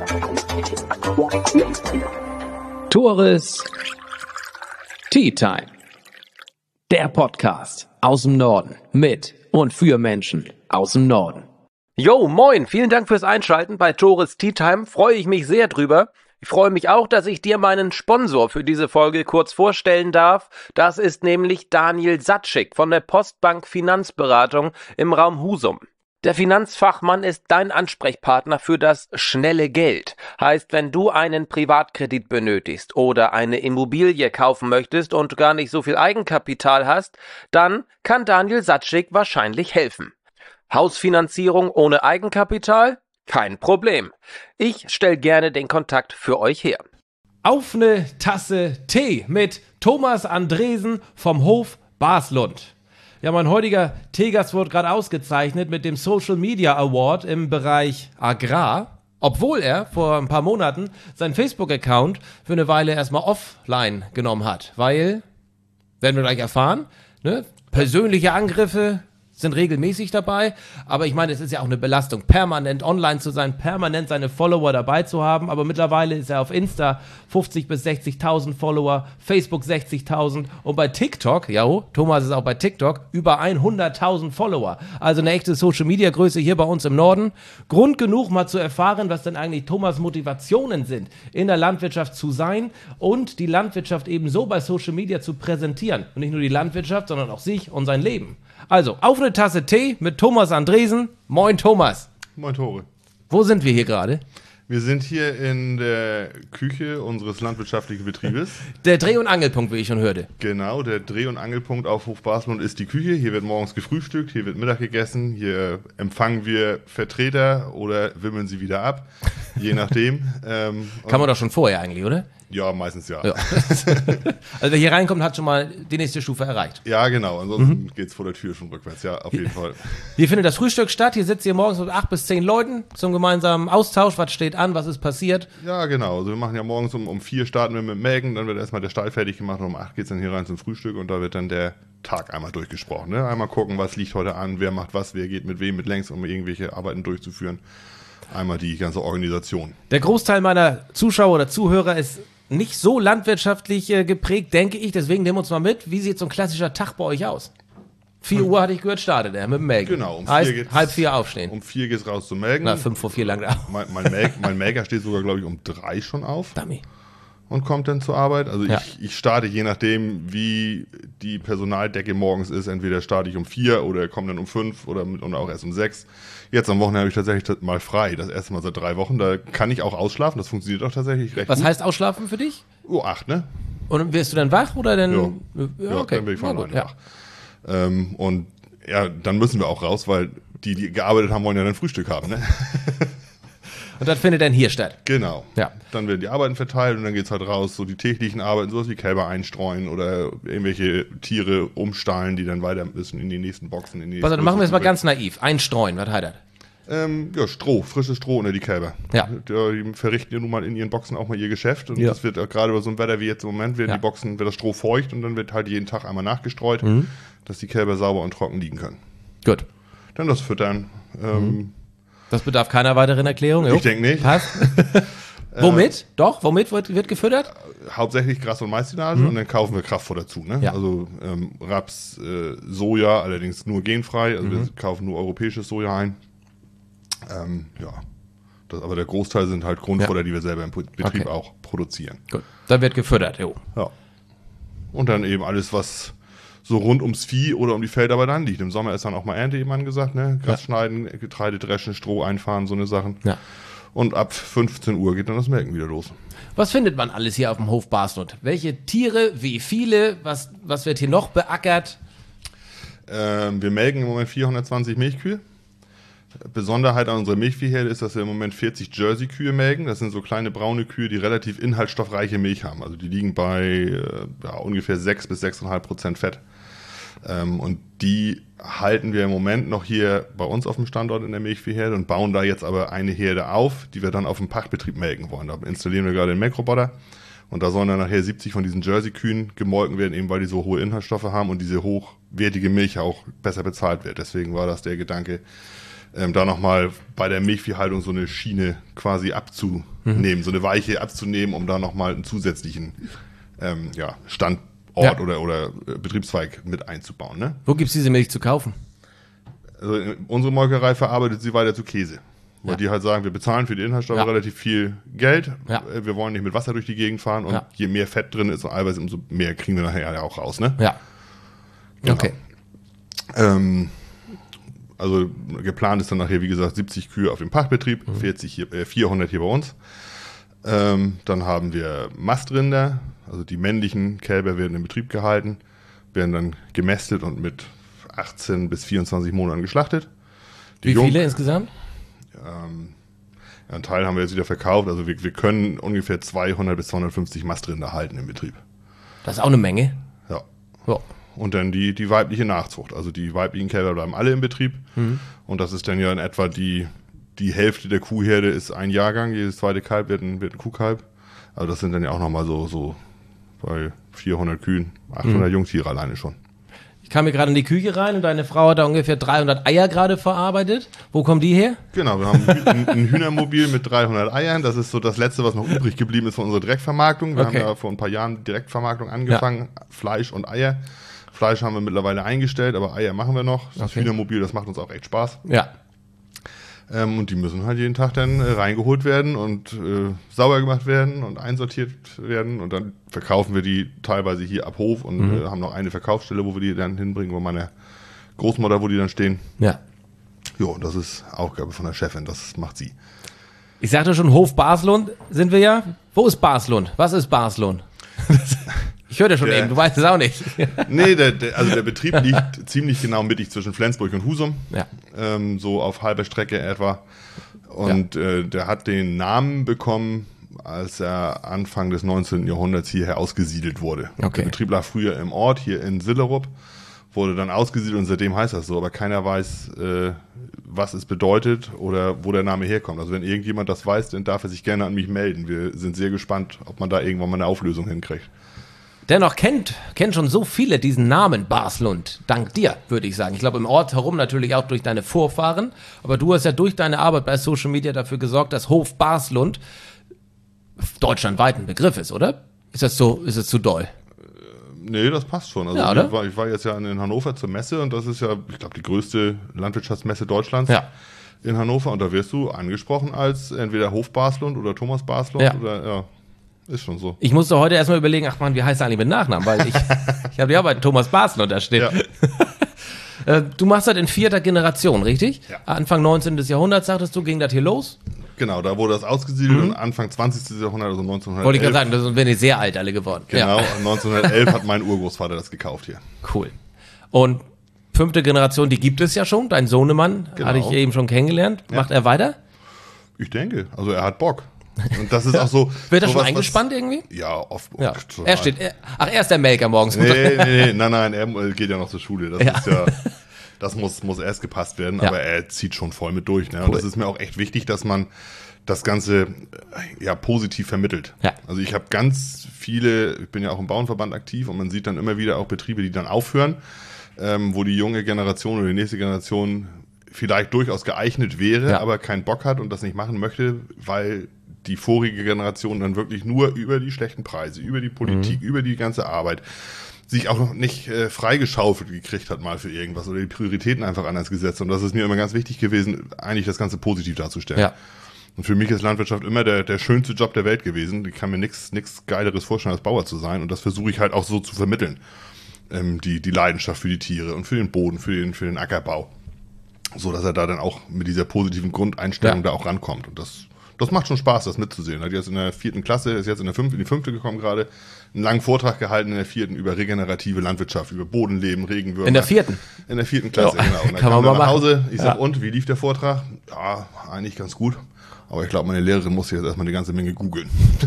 Tores Tea Time. Der Podcast aus dem Norden mit und für Menschen aus dem Norden. Jo, moin, vielen Dank fürs Einschalten bei Tores Tea Time, freue ich mich sehr drüber. Ich freue mich auch, dass ich dir meinen Sponsor für diese Folge kurz vorstellen darf. Das ist nämlich Daniel Satschik von der Postbank Finanzberatung im Raum Husum. Der Finanzfachmann ist dein Ansprechpartner für das schnelle Geld. Heißt, wenn du einen Privatkredit benötigst oder eine Immobilie kaufen möchtest und gar nicht so viel Eigenkapital hast, dann kann Daniel Satschik wahrscheinlich helfen. Hausfinanzierung ohne Eigenkapital? Kein Problem. Ich stelle gerne den Kontakt für euch her. Auf eine Tasse Tee mit Thomas Andresen vom Hof Baslund. Ja, mein heutiger Teegast wurde gerade ausgezeichnet mit dem Social Media Award im Bereich Agrar, obwohl er vor ein paar Monaten seinen Facebook-Account für eine Weile erstmal offline genommen hat, weil, werden wir gleich erfahren, ne, persönliche Angriffe sind regelmäßig dabei, aber ich meine, es ist ja auch eine Belastung, permanent online zu sein, permanent seine Follower dabei zu haben, aber mittlerweile ist er auf Insta 50.000 bis 60.000 Follower, Facebook 60.000 und bei TikTok, ja, Thomas ist auch bei TikTok, über 100.000 Follower, also eine echte Social-Media-Größe hier bei uns im Norden. Grund genug, mal zu erfahren, was denn eigentlich Thomas' Motivationen sind, in der Landwirtschaft zu sein und die Landwirtschaft eben so bei Social Media zu präsentieren und nicht nur die Landwirtschaft, sondern auch sich und sein Leben. Also, auf eine Tasse Tee mit Thomas Andresen. Moin Thomas. Moin Tore. Wo sind wir hier gerade? Wir sind hier in der Küche unseres landwirtschaftlichen Betriebes. Der Dreh- und Angelpunkt, wie ich schon hörte. Genau, der Dreh- und Angelpunkt auf Hof Baslund ist die Küche. Hier wird morgens gefrühstückt, hier wird Mittag gegessen, hier empfangen wir Vertreter oder wimmeln sie wieder ab, je nachdem. Kann man doch schon vorher eigentlich, oder? Ja, meistens ja. Ja. Also wer hier reinkommt, hat schon mal die nächste Stufe erreicht. Ja, genau, ansonsten geht's vor der Tür schon rückwärts, ja, auf jeden Fall. Hier findet das Frühstück statt, hier sitzt ihr morgens mit 8 bis 10 Leuten zum gemeinsamen Austausch, was steht an, was ist passiert. Ja, genau, also wir machen ja morgens um 4 starten wir mit Mägen, dann wird erstmal der Stall fertig gemacht und um 8 geht's dann hier rein zum Frühstück und da wird dann der Tag einmal durchgesprochen. Ne? Einmal gucken, was liegt heute an, wer macht was, wer geht mit wem mit längs, um irgendwelche Arbeiten durchzuführen. Einmal die ganze Organisation. Der Großteil meiner Zuschauer oder Zuhörer ist nicht so landwirtschaftlich geprägt, denke ich. Deswegen nehmen wir uns mal mit. Wie sieht so ein klassischer Tag bei euch aus? 4 Uhr hatte ich gehört, startet er mit dem Melken. Genau. Um heißt, 4 geht's, 3:30 aufstehen. Um 4 geht's raus zum Melken. Na, 5 vor 4 lang da. Mein Melker steht sogar, glaube ich, um 3 schon auf. Dummy. Und kommt dann zur Arbeit. Also ja. ich starte je nachdem, wie die Personaldecke morgens ist. Entweder starte ich um 4 oder komme dann um 5 oder auch erst um 6. Jetzt am Wochenende habe ich tatsächlich mal frei. Das erste Mal seit 3 Wochen. Da kann ich auch ausschlafen. Das funktioniert auch tatsächlich recht Was gut. heißt ausschlafen für dich? 8, ne? Und wirst du dann wach oder dann? Ja, okay. Dann bin ich von gut, alleine wach. Und ja, dann müssen wir auch raus, weil die gearbeitet haben, wollen ja dann Frühstück haben, ne? Und das findet dann hier statt? Genau. Ja. Dann werden die Arbeiten verteilt und dann geht's halt raus, so die täglichen Arbeiten, sowas wie Kälber einstreuen oder irgendwelche Tiere umstallen, die dann weiter müssen in die nächsten Boxen. Also dann machen wir es mal ganz naiv. Einstreuen, was heißt das? Ja, Stroh, frisches Stroh unter die Kälber. Ja. Die verrichten ja nun mal in ihren Boxen auch mal ihr Geschäft und ja. das wird auch gerade bei so einem Wetter wie jetzt im Moment, werden ja. die Boxen, wird das Stroh feucht und dann wird halt jeden Tag einmal nachgestreut, dass die Kälber sauber und trocken liegen können. Gut. Dann das Füttern. Das bedarf keiner weiteren Erklärung. Ich denke nicht. Passt. Womit? Doch, womit wird gefüttert? Hauptsächlich Gras- und Maissilage und dann kaufen wir Kraftfutter dazu. Ne? Ja. Also Raps, Soja, allerdings nur genfrei. Also wir kaufen nur europäisches Soja ein. Ja, aber der Großteil sind halt Grundfutter, die wir selber im Betrieb auch produzieren. Gut, dann wird gefüttert, jo. Ja. Und dann eben alles, was so rund ums Vieh oder um die Feldarbeit anliegt. Im Sommer ist dann auch mal Ernte, jemand gesagt, ne? Gras schneiden, Getreide dreschen, Stroh einfahren, so eine Sachen. Ja. Und ab 15 Uhr geht dann das Melken wieder los. Was findet man alles hier auf dem Hof Baslund? Welche Tiere, wie viele, was wird hier noch beackert? Wir melken im Moment 420 Milchkühe. Besonderheit an unserer Milchviehherde ist, dass wir im Moment 40 Jersey-Kühe melken. Das sind so kleine braune Kühe, die relativ inhaltsstoffreiche Milch haben. Also die liegen bei ungefähr 6 bis 6,5% Fett. Und die halten wir im Moment noch hier bei uns auf dem Standort in der Milchviehherde und bauen da jetzt aber eine Herde auf, die wir dann auf dem Pachtbetrieb melken wollen. Da installieren wir gerade den Melkroboter und da sollen dann nachher 70 von diesen Jersey-Kühen gemolken werden, eben weil die so hohe Inhaltsstoffe haben und diese hochwertige Milch auch besser bezahlt wird. Deswegen war das der Gedanke, da nochmal bei der Milchviehhaltung so eine Schiene quasi abzunehmen, so eine Weiche abzunehmen, um da nochmal einen zusätzlichen Standort oder Betriebszweig mit einzubauen. Ne? Wo gibt's diese Milch zu kaufen? Also unsere Molkerei verarbeitet sie weiter zu Käse. Weil die halt sagen, wir bezahlen für die Inhaltsstoffe relativ viel Geld. Ja. Wir wollen nicht mit Wasser durch die Gegend fahren. Und je mehr Fett drin ist und Eiweiß, umso mehr kriegen wir nachher ja auch raus. Ne? Ja. Genau. Okay. Also geplant ist dann nachher, wie gesagt, 70 Kühe auf dem Pachtbetrieb, 400 hier bei uns. Dann haben wir Mastrinder, also die männlichen Kälber werden im Betrieb gehalten, werden dann gemästet und mit 18 bis 24 Monaten geschlachtet. Wie viele insgesamt? Einen Teil haben wir jetzt wieder verkauft, also wir können ungefähr 200 bis 250 Mastrinder halten im Betrieb. Das ist auch eine Menge. Ja. Oh. Und dann die weibliche Nachzucht, also die weiblichen Kälber bleiben alle im Betrieb und das ist dann ja in etwa die Hälfte der Kuhherde ist ein Jahrgang, jedes zweite Kalb wird ein Kuhkalb, also das sind dann ja auch nochmal so bei 400 Kühen, 800 Jungtiere alleine schon. Ich kam hier gerade in die Küche rein und deine Frau hat da ungefähr 300 Eier gerade verarbeitet. Wo kommen die her? Genau, wir haben ein Hühnermobil mit 300 Eiern. Das ist so das Letzte, was noch übrig geblieben ist von unserer Direktvermarktung. Wir haben ja vor ein paar Jahren Direktvermarktung angefangen, Fleisch und Eier. Fleisch haben wir mittlerweile eingestellt, aber Eier machen wir noch. Das Hühnermobil, das macht uns auch echt Spaß. Ja. Und die müssen halt jeden Tag dann reingeholt werden und sauber gemacht werden und einsortiert werden. Und dann verkaufen wir die teilweise hier ab Hof und haben noch eine Verkaufsstelle, wo wir die dann hinbringen, wo meine Großmutter, wo die dann stehen. Ja. Jo, das ist Aufgabe von der Chefin, das macht sie. Ich sagte schon, Hof Baslund sind wir ja. Wo ist Baslund? Was ist Baslund? Ich hörte schon eben, du weißt es auch nicht. Nee, der Betrieb liegt ziemlich genau mittig zwischen Flensburg und Husum. Ja. So auf halber Strecke etwa. Und der hat den Namen bekommen, als er Anfang des 19. Jahrhunderts hierher ausgesiedelt wurde. Okay. Der Betrieb lag früher im Ort, hier in Sillerup, wurde dann ausgesiedelt und seitdem heißt das so. Aber keiner weiß, was es bedeutet oder wo der Name herkommt. Also wenn irgendjemand das weiß, dann darf er sich gerne an mich melden. Wir sind sehr gespannt, ob man da irgendwann mal eine Auflösung hinkriegt. Dennoch kennt schon so viele diesen Namen Baslund. Dank dir, würde ich sagen. Ich glaube, im Ort herum natürlich auch durch deine Vorfahren. Aber du hast ja durch deine Arbeit bei Social Media dafür gesorgt, dass Hof Baslund deutschlandweit ein Begriff ist, oder? Ist es zu doll? Nee, das passt schon. Also ja, ich war jetzt ja in Hannover zur Messe und das ist ja, ich glaube, die größte Landwirtschaftsmesse Deutschlands in Hannover. Und da wirst du angesprochen als entweder Hof Baslund oder Thomas Baslund oder ist schon so. Ich musste heute erstmal überlegen, ach man, wie heißt er eigentlich mit Nachnamen? Weil ich habe ja bei Thomas Baslund da stehen. Ja. Du machst das in 4. Generation, richtig? Ja. Anfang 19. Jahrhunderts, sagtest du, ging das hier los? Genau, da wurde das ausgesiedelt und Anfang 20. Jahrhundert, also 1911. Wollte ich gerade sagen, da sind wir nicht sehr alt alle geworden. Genau, 1911 hat mein Urgroßvater das gekauft hier. Cool. Und 5. Generation, die gibt es ja schon. Dein Sohnemann hatte ich eben schon kennengelernt. Ja. Macht er weiter? Ich denke, also er hat Bock. Und das ist auch so. Wird er schon eingespannt irgendwie? Ja, oft. Ja. Er ist der Melker morgens. Nein, er geht ja noch zur Schule. Das ist ja, das muss erst gepasst werden, aber er zieht schon voll mit durch. Ne? Cool. Und das ist mir auch echt wichtig, dass man das Ganze positiv vermittelt. Ja. Also ich habe ganz viele, ich bin ja auch im Bauernverband aktiv und man sieht dann immer wieder auch Betriebe, die dann aufhören, wo die junge Generation oder die nächste Generation vielleicht durchaus geeignet wäre, aber keinen Bock hat und das nicht machen möchte, weil die vorige Generation dann wirklich nur über die schlechten Preise, über die Politik, über die ganze Arbeit sich auch noch nicht freigeschaufelt gekriegt hat mal für irgendwas oder die Prioritäten einfach anders gesetzt. Und das ist mir immer ganz wichtig gewesen, eigentlich das Ganze positiv darzustellen. Ja. Und für mich ist Landwirtschaft immer der schönste Job der Welt gewesen. Ich kann mir nichts Geileres vorstellen, als Bauer zu sein. Und das versuche ich halt auch so zu vermitteln. Die Leidenschaft für die Tiere und für den Boden, für den Ackerbau. So, dass er da dann auch mit dieser positiven Grundeinstellung da auch rankommt. Und das macht schon Spaß, das mitzusehen. Er hat jetzt in der 4. Klasse, ist jetzt in die 5. gekommen gerade, einen langen Vortrag gehalten in der 4. über regenerative Landwirtschaft, über Bodenleben, Regenwürmer. In der 4.? In der 4. Klasse, genau. Und dann kann man mal nach Hause. Ich sag, und, wie lief der Vortrag? Ja, eigentlich ganz gut. Aber ich glaube, meine Lehrerin muss jetzt erstmal eine ganze Menge googeln.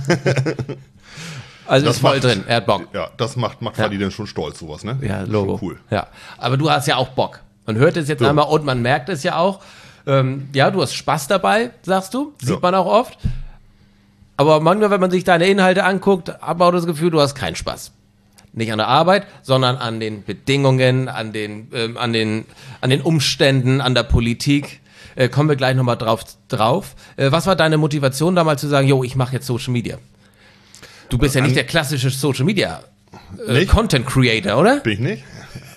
Also das ist voll drin, er hat Bock. Ja, das macht Fadi dann schon stolz, sowas, ne? Ja, Logo. Schon cool. Ja, aber du hast ja auch Bock. Man hört es jetzt einmal und man merkt es ja auch. Du hast Spaß dabei, sagst du. Sieht man auch oft. Aber manchmal, wenn man sich deine Inhalte anguckt, hat man auch das Gefühl, du hast keinen Spaß. Nicht an der Arbeit, sondern an den Bedingungen, an den Umständen, an der Politik. Kommen wir gleich nochmal drauf. Was war deine Motivation damals zu sagen, ich mache jetzt Social Media? Du bist ja nicht der klassische Social Media Content Creator, oder? Bin ich nicht?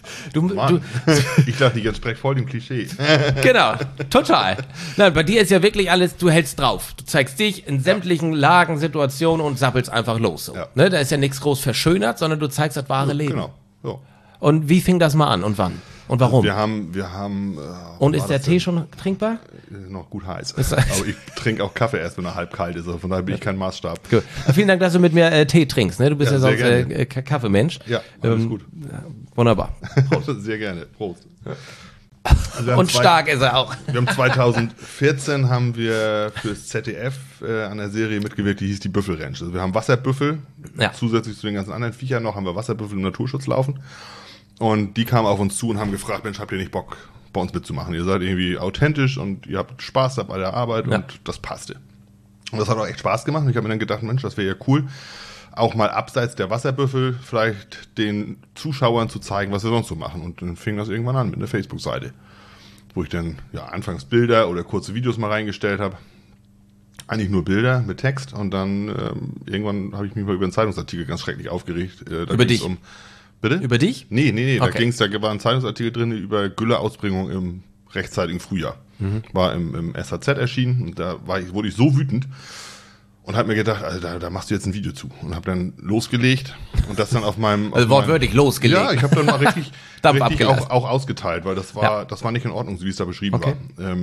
Ich dachte, ich entspreche voll dem Klischee. Genau, total. Nein, bei dir ist ja wirklich alles, du hältst drauf. Du zeigst dich in sämtlichen Lagen, Situationen und sappelst einfach los. So. Ja. Ne, da ist ja nichts groß verschönert, sondern du zeigst das wahre Leben. Genau. So. Und wie fing das mal an und wann? Und warum? Wir haben und ist der Tee schon trinkbar? Noch gut heiß. Aber ich trinke auch Kaffee erst, wenn er halb kalt ist. Also von daher bin ich kein Maßstab. Gut. Vielen Dank, dass du mit mir Tee trinkst. Ne? Du bist ja sonst Kaffeemensch. Ja, alles gut. Wunderbar. Prost. Sehr gerne. Prost. Also und stark ist er auch. Wir haben 2014 haben wir fürs ZDF an der Serie mitgewirkt, die hieß die Büffelranch. Also wir haben Wasserbüffel, zusätzlich zu den ganzen anderen Viechern noch, haben wir Wasserbüffel im Naturschutz laufen. Und die kamen auf uns zu und haben gefragt, Mensch, habt ihr nicht Bock, bei uns mitzumachen? Ihr seid irgendwie authentisch und ihr habt Spaß bei der Arbeit und das passte. Und das hat auch echt Spaß gemacht. Und ich habe mir dann gedacht, Mensch, das wäre ja cool, auch mal abseits der Wasserbüffel vielleicht den Zuschauern zu zeigen, was wir sonst so machen. Und dann fing das irgendwann an mit einer Facebook-Seite, wo ich dann anfangs Bilder oder kurze Videos mal reingestellt habe. Eigentlich nur Bilder mit Text. Und dann irgendwann habe ich mich mal über einen Zeitungsartikel ganz schrecklich aufgeregt. Über dich? Bitte? Über dich? Nee, okay. Da war ein Zeitungsartikel drin über Gülle-Ausbringung im rechtzeitigen Frühjahr. War im SHZ erschienen und da wurde ich so wütend und habe mir gedacht, also da machst du jetzt ein Video zu. Und habe dann losgelegt und das dann auf meinem... Also wortwörtlich losgelegt. Ja, ich habe dann mal richtig abgelassen. auch ausgeteilt, weil das war nicht in Ordnung, so wie es da beschrieben war.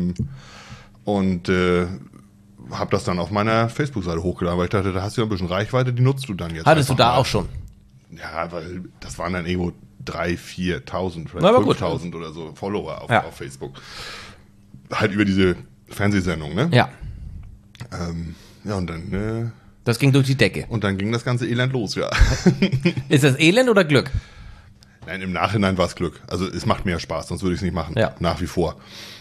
Und habe das dann auf meiner Facebook-Seite hochgeladen, weil ich dachte, da hast du ja ein bisschen Reichweite, die nutzt du dann jetzt. Hattest du da auch schon? Ja, weil das waren dann irgendwo 3.000, 4.000, vielleicht 5.000 oder so Follower auf Facebook. Halt über diese Fernsehsendung, ne? Ja. Und dann... das ging durch die Decke. Und dann ging das ganze Elend los, ja. Ist das Elend oder Glück? Nein, im Nachhinein war es Glück. Also es macht mehr Spaß, sonst würde ich es nicht machen. Ja. Nach wie vor.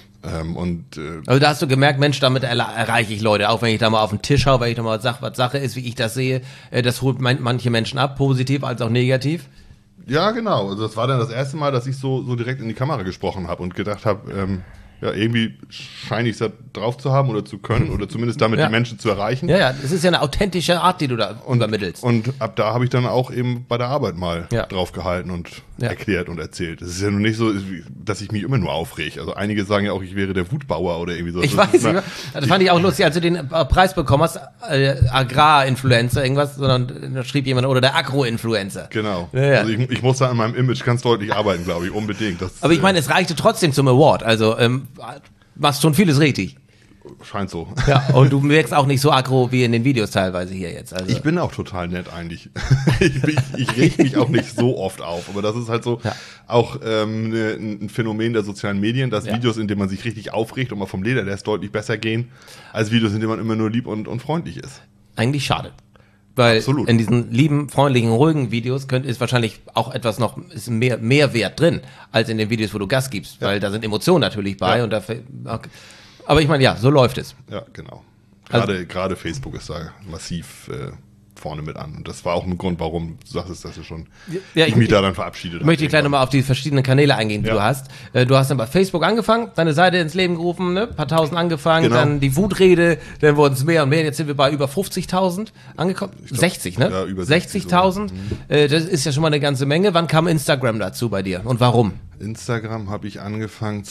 Also da hast du gemerkt, Mensch, damit erreiche ich Leute, auch wenn ich da mal auf den Tisch haue, wenn ich da mal sage, was Sache ist, wie ich das sehe, das holt manche Menschen ab, positiv als auch negativ. Ja, genau. Also das war dann das erste Mal, dass ich so direkt in die Kamera gesprochen habe und gedacht habe, irgendwie scheine ich es da drauf zu haben oder zu können oder zumindest damit die Menschen zu erreichen. Ja, es ist ja eine authentische Art, die du da übermittelst. Und ab da habe ich dann auch eben bei der Arbeit mal drauf gehalten und erklärt und erzählt. Es ist ja nun nicht so, dass ich mich immer nur aufrege. Also einige sagen ja auch, ich wäre der Wutbauer oder irgendwie so. Ich weiß nicht, das fand ich auch lustig, als du den Preis bekommen hast, Agrar-Influencer, irgendwas, sondern da schrieb jemand, oder der Agro-Influencer. Genau. Ja. Also ich muss da an meinem Image ganz deutlich arbeiten, glaube ich, unbedingt. Aber ich meine, es reichte trotzdem zum Award, also machst schon vieles richtig. Scheint so. Ja, und du wirkst auch nicht so aggro wie in den Videos teilweise hier jetzt. Also. Ich bin auch total nett eigentlich. Ich reg mich auch nicht so oft auf, aber das ist halt so auch ein Phänomen der sozialen Medien, dass Videos, in denen man sich richtig aufregt und mal vom Leder lässt, deutlich besser gehen, als Videos, in denen man immer nur lieb und freundlich ist. Eigentlich schade. Weil in diesen lieben, freundlichen, ruhigen Videos ist wahrscheinlich auch etwas noch, ist mehr Wert drin, als in den Videos, wo du Gas gibst, weil da sind Emotionen natürlich bei und dafür, aber ich meine, so läuft es. Ja, genau. Gerade Facebook ist da massiv vorne mit an. Und das war auch ein Grund, warum du sagtest, dass du schon ich mich da dann verabschiedet habe. Möchte ich gleich nochmal auf die verschiedenen Kanäle eingehen, die du hast. Du hast dann bei Facebook angefangen, deine Seite ins Leben gerufen, ne? Ein paar tausend angefangen, dann die Wutrede, dann wurden es mehr und mehr. Jetzt sind wir bei über 50.000 angekommen. 60, ne? Ja, über 60.000. Das ist ja schon mal eine ganze Menge. Wann kam Instagram dazu bei dir und warum? Instagram habe ich angefangen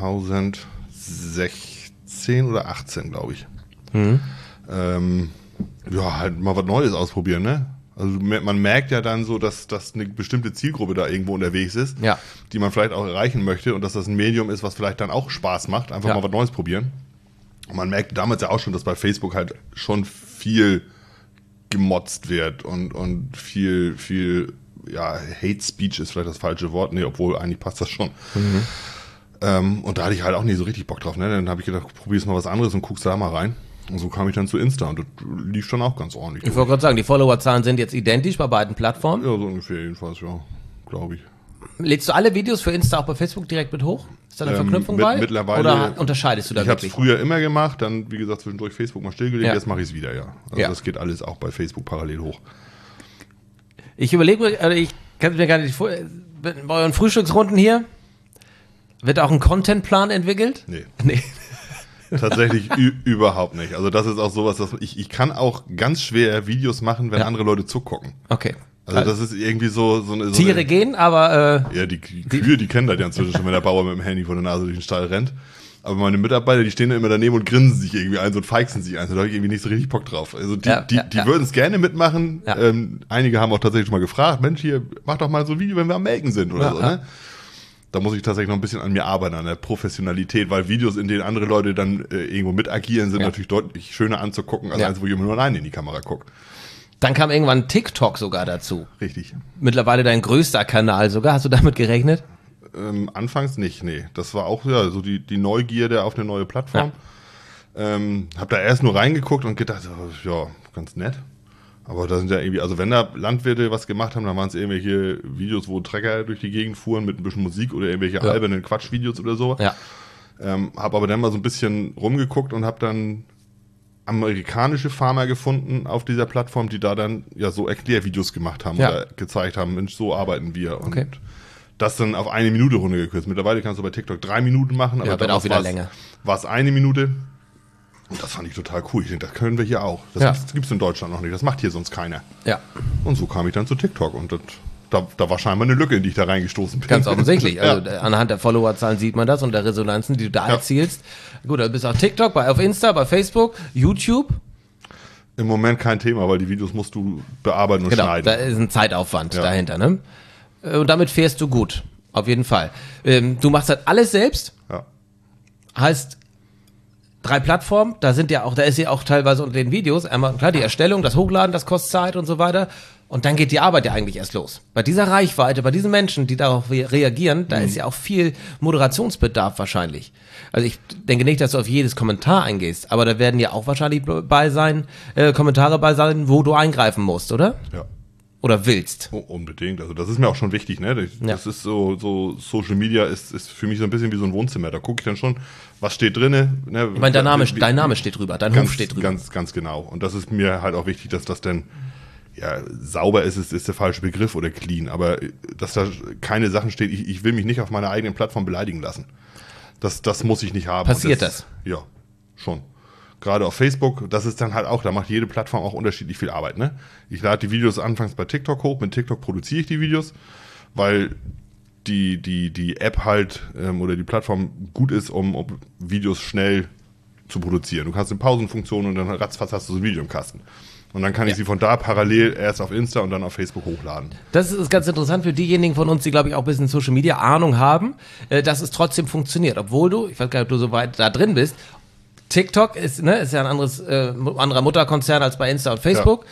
2016 oder 18, glaube ich. Halt mal was Neues ausprobieren, ne? Also man merkt ja dann so, dass eine bestimmte Zielgruppe da irgendwo unterwegs ist, die man vielleicht auch erreichen möchte und dass das ein Medium ist, was vielleicht dann auch Spaß macht, einfach mal was Neues probieren. Und man merkt damals ja auch schon, dass bei Facebook halt schon viel gemotzt wird und viel Hate Speech ist vielleicht das falsche Wort, nee, obwohl eigentlich passt das schon. Und da hatte ich halt auch nie so richtig Bock drauf, ne? Dann habe ich gedacht, probier's mal was anderes und guckst da mal rein. Und so kam ich dann zu Insta und das lief schon auch ganz ordentlich. Ich wollte gerade sagen, die Followerzahlen sind jetzt identisch bei beiden Plattformen. Ja, so ungefähr jedenfalls, glaube ich. Lädst du alle Videos für Insta auch bei Facebook direkt mit hoch? Ist da eine Verknüpfung bei? Mittlerweile. Oder unterscheidest du da wirklich? Ich habe es früher immer gemacht, dann wie gesagt zwischendurch Facebook mal stillgelegt, jetzt mache ich es wieder, Also das geht alles auch bei Facebook parallel hoch. Ich überlege mir, ich kann es mir gar nicht vorstellen, bei euren Frühstücksrunden hier, wird auch ein Contentplan entwickelt? Nee. Tatsächlich überhaupt nicht. Also das ist auch sowas, dass ich kann auch ganz schwer Videos machen, wenn andere Leute zugucken. Okay. Also das ist irgendwie so eine Tiere gehen, aber ja, die Kühe, die kennen das ja inzwischen schon, wenn der Bauer mit dem Handy vor der Nase durch den Stall rennt. Aber meine Mitarbeiter, die stehen da immer daneben und grinsen sich irgendwie ein, so und feixen sich ein. Da habe ich irgendwie nicht so richtig Bock drauf. Also die würden es gerne mitmachen. Ja. Einige haben auch tatsächlich schon mal gefragt, Mensch, hier, mach doch mal so ein Video, wenn wir am Melken sind oder so, ne? Da muss ich tatsächlich noch ein bisschen an mir arbeiten, an der Professionalität, weil Videos, in denen andere Leute dann irgendwo mit agieren, sind natürlich deutlich schöner anzugucken, als eins, wo ich immer nur alleine in die Kamera gucke. dann kam irgendwann TikTok sogar dazu. Richtig. Mittlerweile dein größter Kanal sogar. Hast du damit gerechnet? Anfangs nicht, nee. Das war auch so die Neugierde auf eine neue Plattform. Hab da erst nur reingeguckt und gedacht, ja, ganz nett. Aber da sind ja irgendwie, also wenn da Landwirte was gemacht haben, dann waren es irgendwelche Videos, wo Trecker durch die Gegend fuhren mit ein bisschen Musik oder irgendwelche albernen Quatschvideos oder so. Ja. Hab aber dann mal so ein bisschen rumgeguckt und hab dann amerikanische Farmer gefunden auf dieser Plattform, die da dann ja so Erklärvideos gemacht haben oder gezeigt haben, Mensch, so arbeiten wir. Und das dann auf 1 Minute runtergekürzt. Mittlerweile kannst du bei TikTok 3 Minuten machen, aber wird auch wieder länger. War es 1 Minute. Und das fand ich total cool. Ich denke, das können wir hier auch. Das gibt's in Deutschland noch nicht. Das macht hier sonst keiner. Ja. Und so kam ich dann zu TikTok. Und da war scheinbar eine Lücke, in die ich da reingestoßen bin. Ganz offensichtlich. Also anhand der Followerzahlen sieht man das und der Resonanzen, die du da erzielst. Gut, du bist auf TikTok, auf Insta, bei Facebook, YouTube. Im Moment kein Thema, weil die Videos musst du bearbeiten und schneiden. Da ist ein Zeitaufwand dahinter, ne? Und damit fährst du gut. Auf jeden Fall. Du machst halt alles selbst. Ja. Heißt, 3 Plattformen, da ist ja auch teilweise unter den Videos einmal, klar, die Erstellung, das Hochladen, das kostet Zeit und so weiter. Und dann geht die Arbeit ja eigentlich erst los. Bei dieser Reichweite, bei diesen Menschen, die darauf reagieren, da ist ja auch viel Moderationsbedarf wahrscheinlich. Also ich denke nicht, dass du auf jedes Kommentar eingehst, aber da werden ja auch wahrscheinlich Kommentare bei sein, wo du eingreifen musst, oder? Ja. Oder willst. Oh, unbedingt. Also das ist mir auch schon wichtig, ne? Das ist so Social Media ist für mich so ein bisschen wie so ein Wohnzimmer. Da gucke ich dann schon, was steht drinne. Ne? Ich meine, dein Name steht drüber, dein Hof steht drüber. Ganz genau. Und das ist mir halt auch wichtig, dass das denn sauber ist der falsche Begriff oder clean, aber dass da keine Sachen stehen, ich will mich nicht auf meiner eigenen Plattform beleidigen lassen. Das muss ich nicht haben. Passiert das? Ja, schon. Gerade auf Facebook, das ist dann halt auch, da macht jede Plattform auch unterschiedlich viel Arbeit, ne? Ich lade die Videos anfangs bei TikTok hoch, mit TikTok produziere ich die Videos, weil die App halt oder die Plattform gut ist, um Videos schnell zu produzieren. Du hast eine Pausenfunktion und dann ratzfatz hast du so ein Video im Kasten. Und dann kann ich sie von da parallel erst auf Insta und dann auf Facebook hochladen. Das ist ganz interessant für diejenigen von uns, die, glaube ich, auch ein bisschen Social Media Ahnung haben, dass es trotzdem funktioniert. Obwohl du, ich weiß gar nicht, ob du so weit da drin bist, TikTok ist ja ein anderer Mutterkonzern als bei Insta und Facebook. Ja.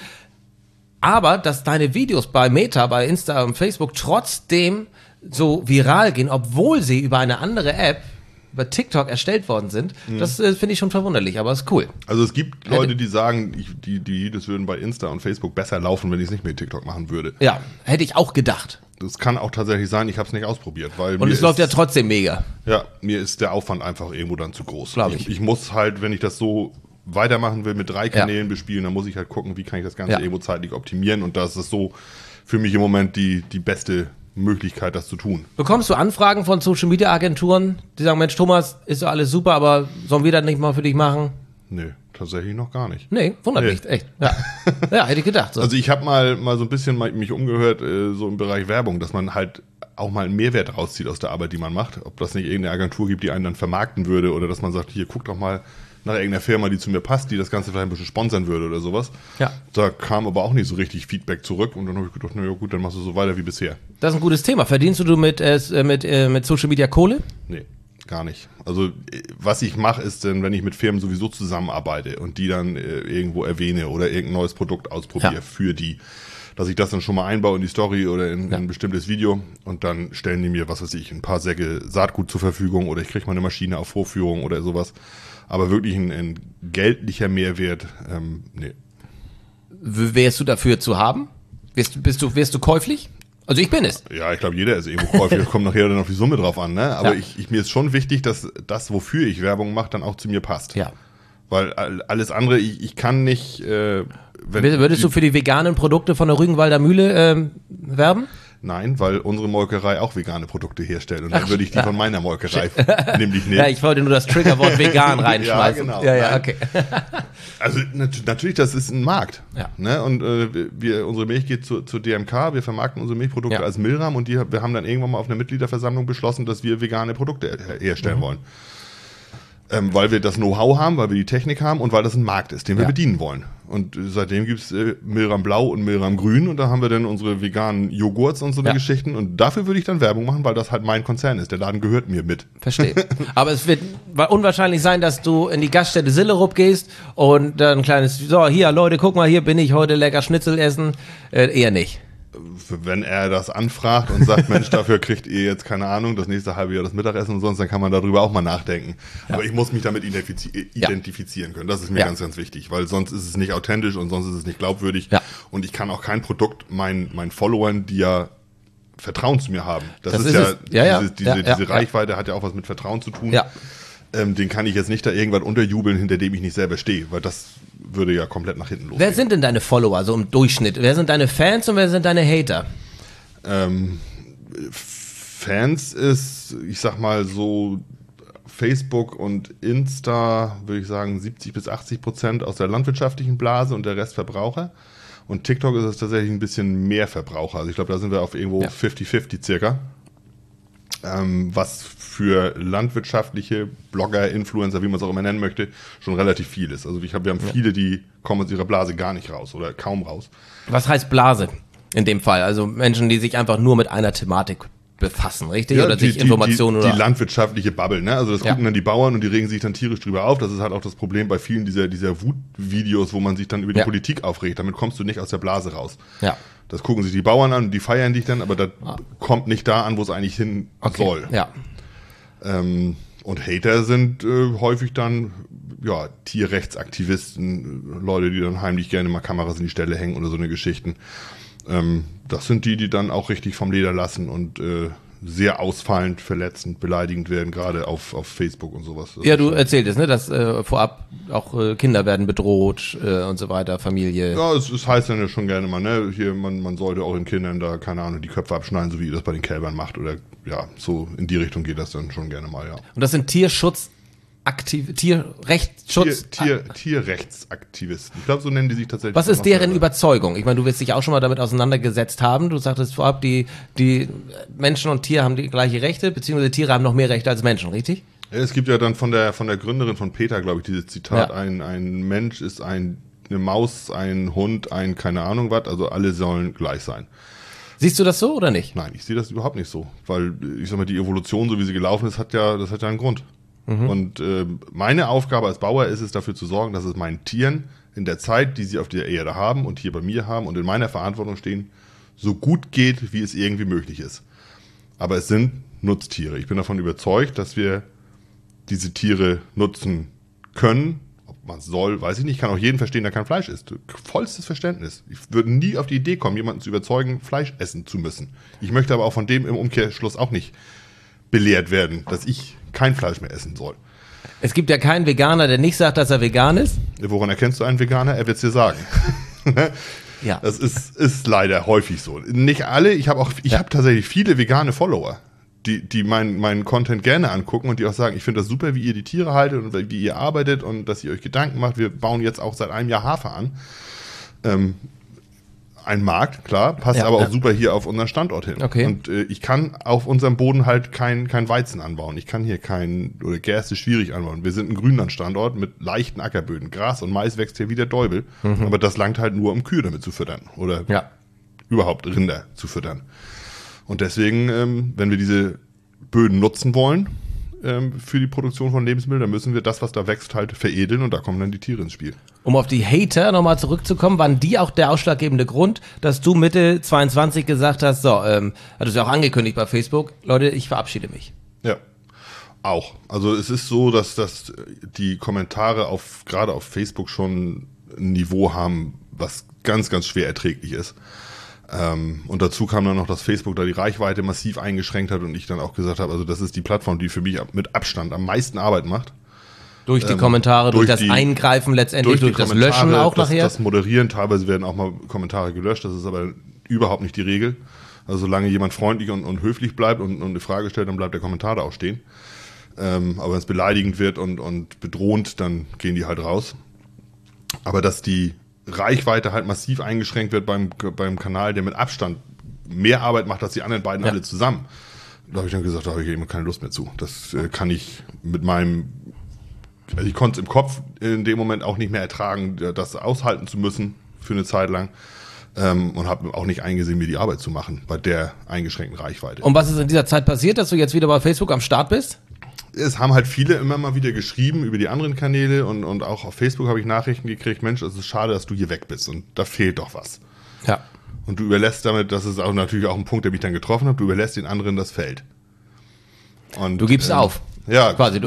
Aber dass deine Videos bei Meta, bei Insta und Facebook trotzdem so viral gehen, obwohl sie über eine andere App, über TikTok erstellt worden sind, das finde ich schon verwunderlich, aber ist cool. Also es gibt Leute, die sagen, die Videos würden bei Insta und Facebook besser laufen, wenn ich es nicht mit TikTok machen würde. Ja, hätte ich auch gedacht. Das kann auch tatsächlich sein, ich habe es nicht ausprobiert. Und es läuft ja trotzdem mega. Ja, mir ist der Aufwand einfach irgendwo dann zu groß. Glaube ich. Ich muss halt, wenn ich das so weitermachen will, mit 3 Kanälen bespielen, dann muss ich halt gucken, wie kann ich das Ganze irgendwo zeitlich optimieren. Und das ist so für mich im Moment die beste Möglichkeit, das zu tun. Bekommst du Anfragen von Social-Media-Agenturen, die sagen, Mensch, Thomas, ist doch alles super, aber sollen wir das nicht mal für dich machen? Nee, tatsächlich noch gar nicht. Nee, wundert mich, echt. Ja, ja, hätte ich gedacht. So. Also ich habe mal so ein bisschen mich umgehört, so im Bereich Werbung, dass man halt auch mal einen Mehrwert rauszieht aus der Arbeit, die man macht. Ob das nicht irgendeine Agentur gibt, die einen dann vermarkten würde oder dass man sagt, hier, guck doch mal nach irgendeiner Firma, die zu mir passt, die das Ganze vielleicht ein bisschen sponsern würde oder sowas. Ja. Da kam aber auch nicht so richtig Feedback zurück und dann habe ich gedacht, na ja gut, dann machst du so weiter wie bisher. Das ist ein gutes Thema. Verdienst du mit Social Media Kohle? Nee, gar nicht. Also was ich mache, ist dann, wenn ich mit Firmen sowieso zusammenarbeite und die dann irgendwo erwähne oder irgendein neues Produkt ausprobiere für die, dass ich das dann schon mal einbaue in die Story oder in ein bestimmtes Video und dann stellen die mir, was weiß ich, ein paar Säcke Saatgut zur Verfügung oder ich kriege mal eine Maschine auf Vorführung oder sowas. Aber wirklich ein geldlicher Mehrwert, nee. Wärst du dafür zu haben? Wirst du käuflich? Also ich bin es. Ja, ich glaube, jeder ist irgendwo käuflich. Das kommt nachher dann auf die Summe drauf an, ne? Aber mir ist schon wichtig, dass das, wofür ich Werbung mache, dann auch zu mir passt. Ja. Weil alles andere, ich kann nicht... Würdest du für die veganen Produkte von der Rügenwalder Mühle werben? Nein, weil unsere Molkerei auch vegane Produkte herstellt. Und dann würde ich die von meiner Molkerei nämlich nehmen. Ja, ich wollte nur das Triggerwort vegan reinschmeißen. Ja, genau. Ja, okay. Also natürlich, das ist ein Markt. Ja. Ne? Und unsere Milch geht zur DMK, wir vermarkten unsere Milchprodukte als Milram und wir haben dann irgendwann mal auf einer Mitgliederversammlung beschlossen, dass wir vegane Produkte herstellen wollen. Weil wir das Know-how haben, weil wir die Technik haben und weil das ein Markt ist, den wir bedienen wollen. Und seitdem gibt es Milram Blau und Milram Grün und da haben wir dann unsere veganen Joghurts und so eine Geschichten und dafür würde ich dann Werbung machen, weil das halt mein Konzern ist. Der Laden gehört mir mit. Verstehe. Aber es wird unwahrscheinlich sein, dass du in die Gaststätte Sillerup gehst und dann ein kleines, so hier Leute, guck mal, hier bin ich heute lecker Schnitzel essen. Eher nicht. Wenn er das anfragt und sagt, Mensch, dafür kriegt ihr jetzt, keine Ahnung, das nächste halbe Jahr das Mittagessen und sonst, dann kann man darüber auch mal nachdenken. Ja. Aber ich muss mich damit identifizieren können. Das ist mir ganz, ganz wichtig, weil sonst ist es nicht authentisch und sonst ist es nicht glaubwürdig. Ja. Und ich kann auch kein Produkt meinen Followern, die ja Vertrauen zu mir haben. Das ist ja diese Reichweite hat ja auch was mit Vertrauen zu tun. Ja. Den kann ich jetzt nicht da irgendwas unterjubeln, hinter dem ich nicht selber stehe, weil das würde ja komplett nach hinten losgehen. Wer sind denn deine Follower, so im Durchschnitt? Wer sind deine Fans und wer sind deine Hater? Fans ist, ich sag mal so, Facebook und Insta, würde ich sagen, 70-80% aus der landwirtschaftlichen Blase und der Rest Verbraucher. Und TikTok ist es tatsächlich ein bisschen mehr Verbraucher. Also ich glaube, da sind wir auf irgendwo 50-50 circa. Was für landwirtschaftliche Blogger, Influencer, wie man es auch immer nennen möchte, schon relativ viel ist. Also wir haben viele, die kommen aus ihrer Blase gar nicht raus oder kaum raus. Was heißt Blase in dem Fall? Also Menschen, die sich einfach nur mit einer Thematik befassen, richtig? Ja, oder sich Informationen die landwirtschaftliche Bubble, ne? Also das gucken dann die Bauern und die regen sich dann tierisch drüber auf. Das ist halt auch das Problem bei vielen dieser Wutvideos, wo man sich dann über die Politik aufregt. Damit kommst du nicht aus der Blase raus. Ja. Das gucken sich die Bauern an, die feiern dich dann, aber das kommt nicht da an, wo es eigentlich hin soll. Ja. Und Hater sind häufig dann Tierrechtsaktivisten, Leute, die dann heimlich gerne mal Kameras in die Stelle hängen oder so eine Geschichten. Das sind die dann auch richtig vom Leder lassen und sehr ausfallend, verletzend, beleidigend werden, gerade auf Facebook und sowas. Das du erzähltest, ne, dass vorab auch Kinder werden bedroht und so weiter, Familie. Ja, es heißt dann ja schon gerne mal, ne, hier, man sollte auch den Kindern da, keine Ahnung, die Köpfe abschneiden, so wie ihr das bei den Kälbern macht oder so in die Richtung geht das dann schon gerne mal, ja. Und das sind Tierrechtsaktivisten. Ich glaube, so nennen die sich tatsächlich. Was ist deren Überzeugung? Ich meine, du wirst dich auch schon mal damit auseinandergesetzt haben. Du sagtest vorab, die Menschen und Tiere haben die gleiche Rechte, beziehungsweise Tiere haben noch mehr Rechte als Menschen, richtig? Es gibt ja dann von der Gründerin von PETA, glaube ich, dieses Zitat, ein Mensch ist eine Maus, ein Hund, ein keine Ahnung was, also alle sollen gleich sein. Siehst du das so oder nicht? Nein, ich sehe das überhaupt nicht so, weil ich sag mal, die Evolution, so wie sie gelaufen ist, hat ja einen Grund. Und meine Aufgabe als Bauer ist es, dafür zu sorgen, dass es meinen Tieren in der Zeit, die sie auf der Erde haben und hier bei mir haben und in meiner Verantwortung stehen, so gut geht, wie es irgendwie möglich ist. Aber es sind Nutztiere. Ich bin davon überzeugt, dass wir diese Tiere nutzen können. Ob man es soll, weiß ich nicht. Ich kann auch jeden verstehen, der kein Fleisch isst. Vollstes Verständnis. Ich würde nie auf die Idee kommen, jemanden zu überzeugen, Fleisch essen zu müssen. Ich möchte aber auch von dem im Umkehrschluss auch nicht belehrt werden, dass ich kein Fleisch mehr essen soll. Es gibt ja keinen Veganer, der nicht sagt, dass er vegan ist. Woran erkennst du einen Veganer? Er wird es dir sagen. Ja. Das ist leider häufig so. Nicht alle, ich habe tatsächlich viele vegane Follower, die meinen Content gerne angucken und die auch sagen, ich finde das super, wie ihr die Tiere haltet und wie ihr arbeitet und dass ihr euch Gedanken macht. Wir bauen jetzt auch seit einem Jahr Hafer an. Ein Markt, klar, passt aber auch super hier auf unseren Standort hin. Okay. Und ich kann auf unserem Boden halt kein Weizen anbauen. Ich kann hier oder Gerste schwierig anbauen. Wir sind ein Grünlandstandort mit leichten Ackerböden. Gras und Mais wächst hier wie der Teufel. Aber das langt halt nur, um Kühe damit zu füttern. Oder überhaupt Rinder zu füttern. Und deswegen, wenn wir diese Böden nutzen wollen für die Produktion von Lebensmitteln, dann müssen wir das, was da wächst, halt veredeln und da kommen dann die Tiere ins Spiel. Um auf die Hater nochmal zurückzukommen, waren die auch der ausschlaggebende Grund, dass du Mitte 22 gesagt hast, hattest du ja auch angekündigt bei Facebook, Leute, ich verabschiede mich. Ja, auch. Also es ist so, dass die Kommentare gerade auf Facebook schon ein Niveau haben, was ganz, ganz schwer erträglich ist. Und dazu kam dann noch, dass Facebook da die Reichweite massiv eingeschränkt hat und ich dann auch gesagt habe, also das ist die Plattform, die für mich mit Abstand am meisten Arbeit macht. Durch die Kommentare, durch das Eingreifen letztendlich, durch das Löschen auch nachher? Das Moderieren, teilweise werden auch mal Kommentare gelöscht, das ist aber überhaupt nicht die Regel. Also solange jemand freundlich und höflich bleibt und eine Frage stellt, dann bleibt der Kommentar da auch stehen. Aber wenn es beleidigend wird und bedrohend, dann gehen die halt raus. Aber dass die Reichweite halt massiv eingeschränkt wird beim Kanal, der mit Abstand mehr Arbeit macht als die anderen beiden alle zusammen, da habe ich dann gesagt, da habe ich eben keine Lust mehr zu. Das kann ich mit meinem, also ich konnte es im Kopf in dem Moment auch nicht mehr ertragen, das aushalten zu müssen für eine Zeit lang. Und habe auch nicht eingesehen, mir die Arbeit zu machen bei der eingeschränkten Reichweite. Und was ist in dieser Zeit passiert, dass du jetzt wieder bei Facebook am Start bist? Es haben halt viele immer mal wieder geschrieben über die anderen Kanäle und auch auf Facebook habe ich Nachrichten gekriegt, Mensch, es ist schade, dass du hier weg bist und da fehlt doch was. Ja. Und du überlässt damit, das ist auch natürlich auch ein Punkt, der mich dann getroffen hat, du überlässt den anderen das Feld. Und, Du gibst auf. Ja, quasi.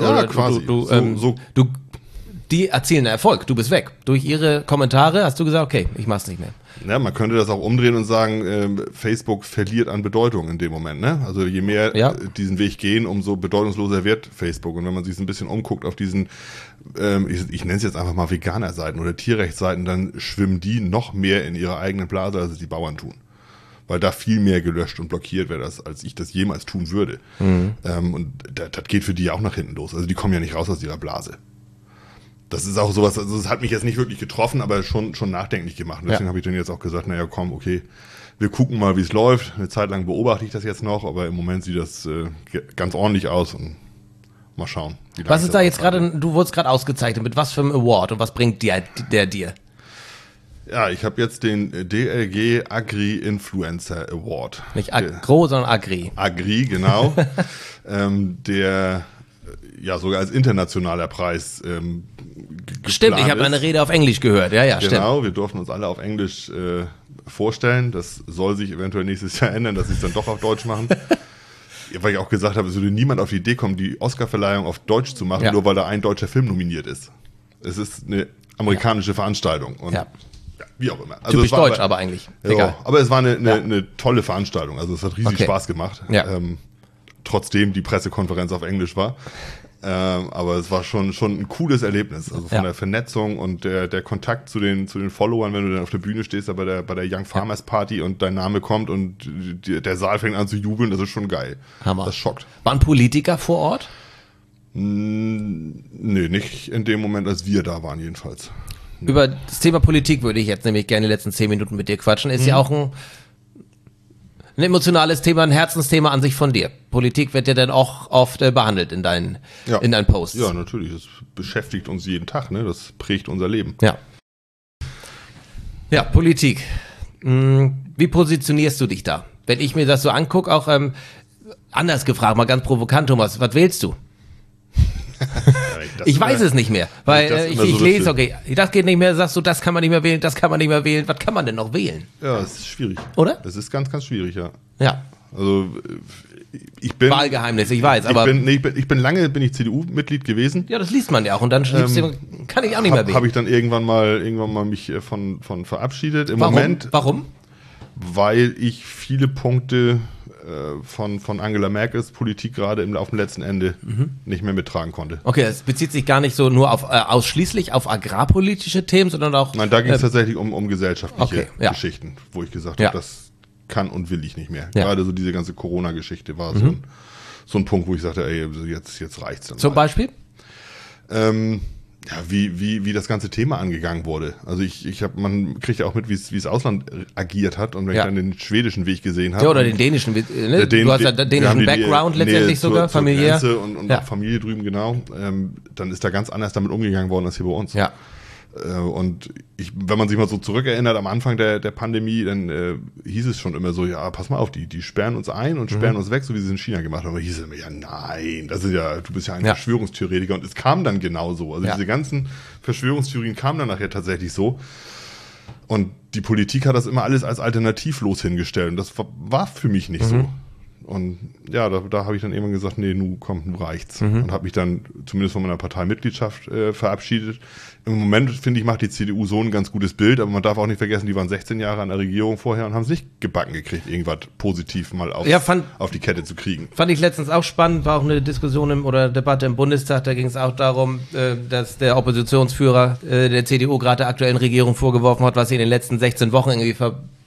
Die erzielen Erfolg, du bist weg. Durch ihre Kommentare hast du gesagt, okay, ich mach's nicht mehr. Ja, man könnte das auch umdrehen und sagen, Facebook verliert an Bedeutung in dem Moment. Ne? Also je mehr diesen Weg gehen, umso bedeutungsloser wird Facebook. Und wenn man sich ein bisschen umguckt auf diesen, ich nenne es jetzt einfach mal Veganer-Seiten oder Tierrechtsseiten, dann schwimmen die noch mehr in ihrer eigenen Blase, als es die Bauern tun. Weil da viel mehr gelöscht und blockiert wird, als ich das jemals tun würde. Und das geht für die ja auch nach hinten los. Also die kommen ja nicht raus aus ihrer Blase. Das ist auch sowas, also das hat mich jetzt nicht wirklich getroffen, aber schon nachdenklich gemacht. Und deswegen habe ich dann jetzt auch gesagt, naja komm, okay, wir gucken mal, wie es läuft. Eine Zeit lang beobachte ich das jetzt noch, aber im Moment sieht das ganz ordentlich aus und mal schauen. Was ist da jetzt gerade, du wurdest gerade ausgezeichnet, mit was für einem Award und was bringt der dir? Ja, ich habe jetzt den DLG Agri Influencer Award. Nicht Agro, sondern Agri. Agri, genau. Der ja sogar als internationaler Preis Stimmt, ich habe eine Rede auf Englisch gehört. Ja, stimmt. Genau, wir durften uns alle auf Englisch vorstellen. Das soll sich eventuell nächstes Jahr ändern, dass sie es dann doch auf Deutsch machen. Weil ich auch gesagt habe, es würde niemand auf die Idee kommen, die Oscar-Verleihung auf Deutsch zu machen, nur weil da ein deutscher Film nominiert ist. Es ist eine amerikanische Veranstaltung. Und wie auch immer. Also typisch deutsch aber eigentlich. Ja, aber es war eine tolle Veranstaltung. Also es hat riesig Spaß gemacht. Ja. Trotzdem die Pressekonferenz auf Englisch war. Aber es war schon ein cooles Erlebnis. Also von der Vernetzung und der Kontakt zu den Followern, wenn du dann auf der Bühne stehst, bei der Young Farmers Party und dein Name kommt und der Saal fängt an zu jubeln, das ist schon geil. Hammer. Das schockt. Waren Politiker vor Ort? Nee, nicht in dem Moment, als wir da waren jedenfalls. Über das Thema Politik würde ich jetzt nämlich gerne die letzten 10 Minuten mit dir quatschen. Ist ja auch ein emotionales Thema, ein Herzensthema an sich von dir. Politik wird ja dann auch oft behandelt in deinen Posts. Ja, natürlich. Das beschäftigt uns jeden Tag, ne? Das prägt unser Leben. Ja, Politik. Wie positionierst du dich da? Wenn ich mir das so angucke, auch anders gefragt, mal ganz provokant, Thomas, was wählst du? Ich weiß es nicht mehr, weil ich lese, okay, das geht nicht mehr, sagst du, das kann man nicht mehr wählen, das kann man nicht mehr wählen, was kann man denn noch wählen? Ja, es ist schwierig. Oder? Es ist ganz, ganz schwierig, ja. Ja. Also ich bin... Wahlgeheimnis, ich weiß, aber... Ich bin lange CDU-Mitglied gewesen. Ja, das liest man ja auch und dann kann ich auch nicht mehr wählen. Habe ich dann irgendwann mal mich von verabschiedet. Warum? Weil ich viele Punkte von Angela Merkels Politik gerade auf dem letzten Ende nicht mehr mittragen konnte. Okay, es bezieht sich gar nicht so nur auf ausschließlich auf agrarpolitische Themen, sondern auch... Nein, da ging es tatsächlich um gesellschaftliche Geschichten, wo ich gesagt habe, das kann und will ich nicht mehr. Ja. Gerade so diese ganze Corona-Geschichte war so ein Punkt, wo ich sagte, ey, jetzt reicht's dann. Zum Beispiel? Ja, wie das ganze Thema angegangen wurde. Also man kriegt ja auch mit, wie es Ausland agiert hat und wenn ich dann den schwedischen Weg gesehen habe. Ja, oder den dänischen, ne? Du hast ja den dänischen Background letztendlich sogar, familiär. Und Familie drüben, genau. Dann ist da ganz anders damit umgegangen worden als hier bei uns. Ja. Und wenn man sich mal so zurückerinnert, am Anfang der Pandemie, dann hieß es schon immer so, ja, pass mal auf, die sperren uns ein und sperren uns weg, so wie sie es in China gemacht haben. Aber hieß es immer, ja, nein, du bist ja ein Verschwörungstheoretiker. Und es kam dann genauso. Also diese ganzen Verschwörungstheorien kamen dann nachher tatsächlich so. Und die Politik hat das immer alles als alternativlos hingestellt. Und das war für mich nicht so. Und ja, da habe ich dann irgendwann gesagt, nee, nun reicht's. Und habe mich dann zumindest von meiner Parteimitgliedschaft verabschiedet. Im Moment, finde ich, macht die CDU so ein ganz gutes Bild, aber man darf auch nicht vergessen, die waren 16 Jahre an der Regierung vorher und haben es nicht gebacken gekriegt, irgendwas positiv mal auf die Kette zu kriegen. Fand ich letztens auch spannend, war auch eine Diskussion oder Debatte im Bundestag, da ging es auch darum, dass der Oppositionsführer der CDU gerade der aktuellen Regierung vorgeworfen hat, was sie in den letzten 16 Wochen irgendwie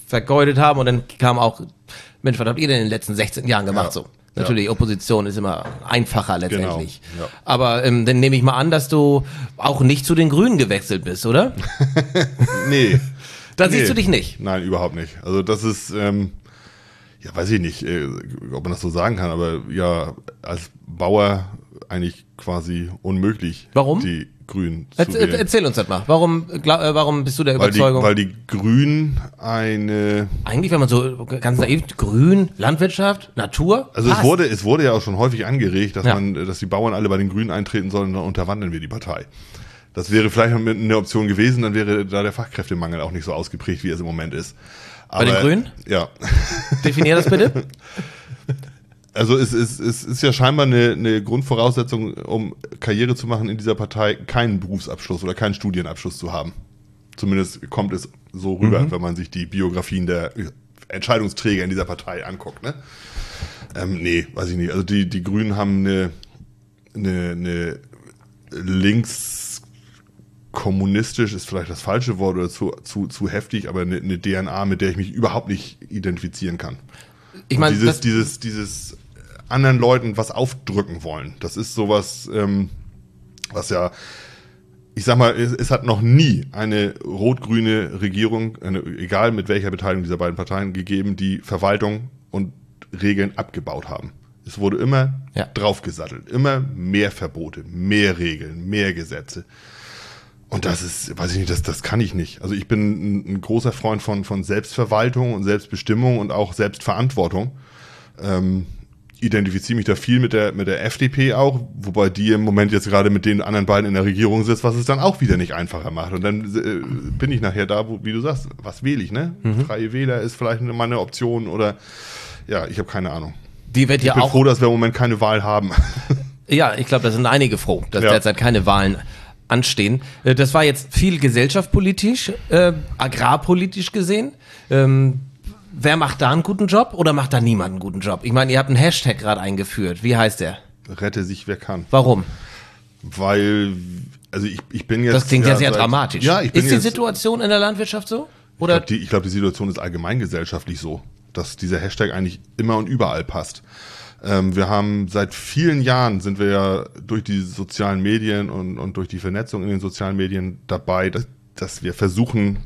vergeudet haben und dann kam auch, Mensch, was habt ihr denn in den letzten 16 Jahren gemacht so? Natürlich, Opposition ist immer einfacher letztendlich. Genau, ja. Aber dann nehme ich mal an, dass du auch nicht zu den Grünen gewechselt bist, oder? Nee. Da siehst du dich nicht. Nein, überhaupt nicht. Also das ist, ja, weiß ich nicht, ob man das so sagen kann, aber ja, als Bauer eigentlich quasi unmöglich, Warum? die Grünen zu wählen. Erzähl uns das mal. Warum bist du der Überzeugung? Weil die Grünen eine... Eigentlich, wenn man so ganz naiv, Grün, Landwirtschaft, Natur, Also passt. es wurde ja auch schon häufig angeregt, dass die Bauern alle bei den Grünen eintreten sollen, dann unterwandern wir die Partei. Das wäre vielleicht eine Option gewesen, dann wäre da der Fachkräftemangel auch nicht so ausgeprägt, wie es im Moment ist. Bei den Grünen? Ja. Definier das bitte. Also es ist ja scheinbar eine Grundvoraussetzung, um Karriere zu machen in dieser Partei, keinen Berufsabschluss oder keinen Studienabschluss zu haben. Zumindest kommt es so rüber, wenn man sich die Biografien der Entscheidungsträger in dieser Partei anguckt. Ne? Nee, weiß ich nicht. Also die Grünen haben eine linkskommunistisch ist vielleicht das falsche Wort oder zu heftig, aber eine DNA, mit der ich mich überhaupt nicht identifizieren kann. Ich meine, dieses anderen Leuten was aufdrücken wollen. Das ist sowas, was ja, ich sag mal, es hat noch nie eine rot-grüne Regierung, egal mit welcher Beteiligung dieser beiden Parteien, gegeben, die Verwaltung und Regeln abgebaut haben. Es wurde immer draufgesattelt, immer mehr Verbote, mehr Regeln, mehr Gesetze. Und das ist, weiß ich nicht, das kann ich nicht. Also ich bin ein großer Freund von Selbstverwaltung und Selbstbestimmung und auch Selbstverantwortung. Identifiziere mich da viel mit der FDP auch, wobei die im Moment jetzt gerade mit den anderen beiden in der Regierung sitzt, was es dann auch wieder nicht einfacher macht. Und dann bin ich nachher da, wie du sagst, was wähle ich, ne? Freie Wähler ist vielleicht mal eine Option oder, ja, ich habe keine Ahnung. Die wird Ich bin froh, dass wir im Moment keine Wahl haben. Ja, ich glaube, da sind einige froh, dass derzeit keine Wahlen anstehen. Das war jetzt viel gesellschaftspolitisch, agrarpolitisch gesehen. Wer macht da einen guten Job oder macht da niemand einen guten Job? Ich meine, ihr habt einen Hashtag gerade eingeführt. Wie heißt der? Rette sich, wer kann. Warum? Weil, also ich bin jetzt... Das klingt ja sehr dramatisch. Ja, ich bin ist die jetzt, Situation in der Landwirtschaft so? Oder? Ich glaube, die Situation ist allgemein gesellschaftlich so, dass dieser Hashtag eigentlich immer und überall passt. Wir haben seit vielen Jahren sind wir ja durch die sozialen Medien und durch die Vernetzung in den sozialen Medien dabei, dass wir versuchen,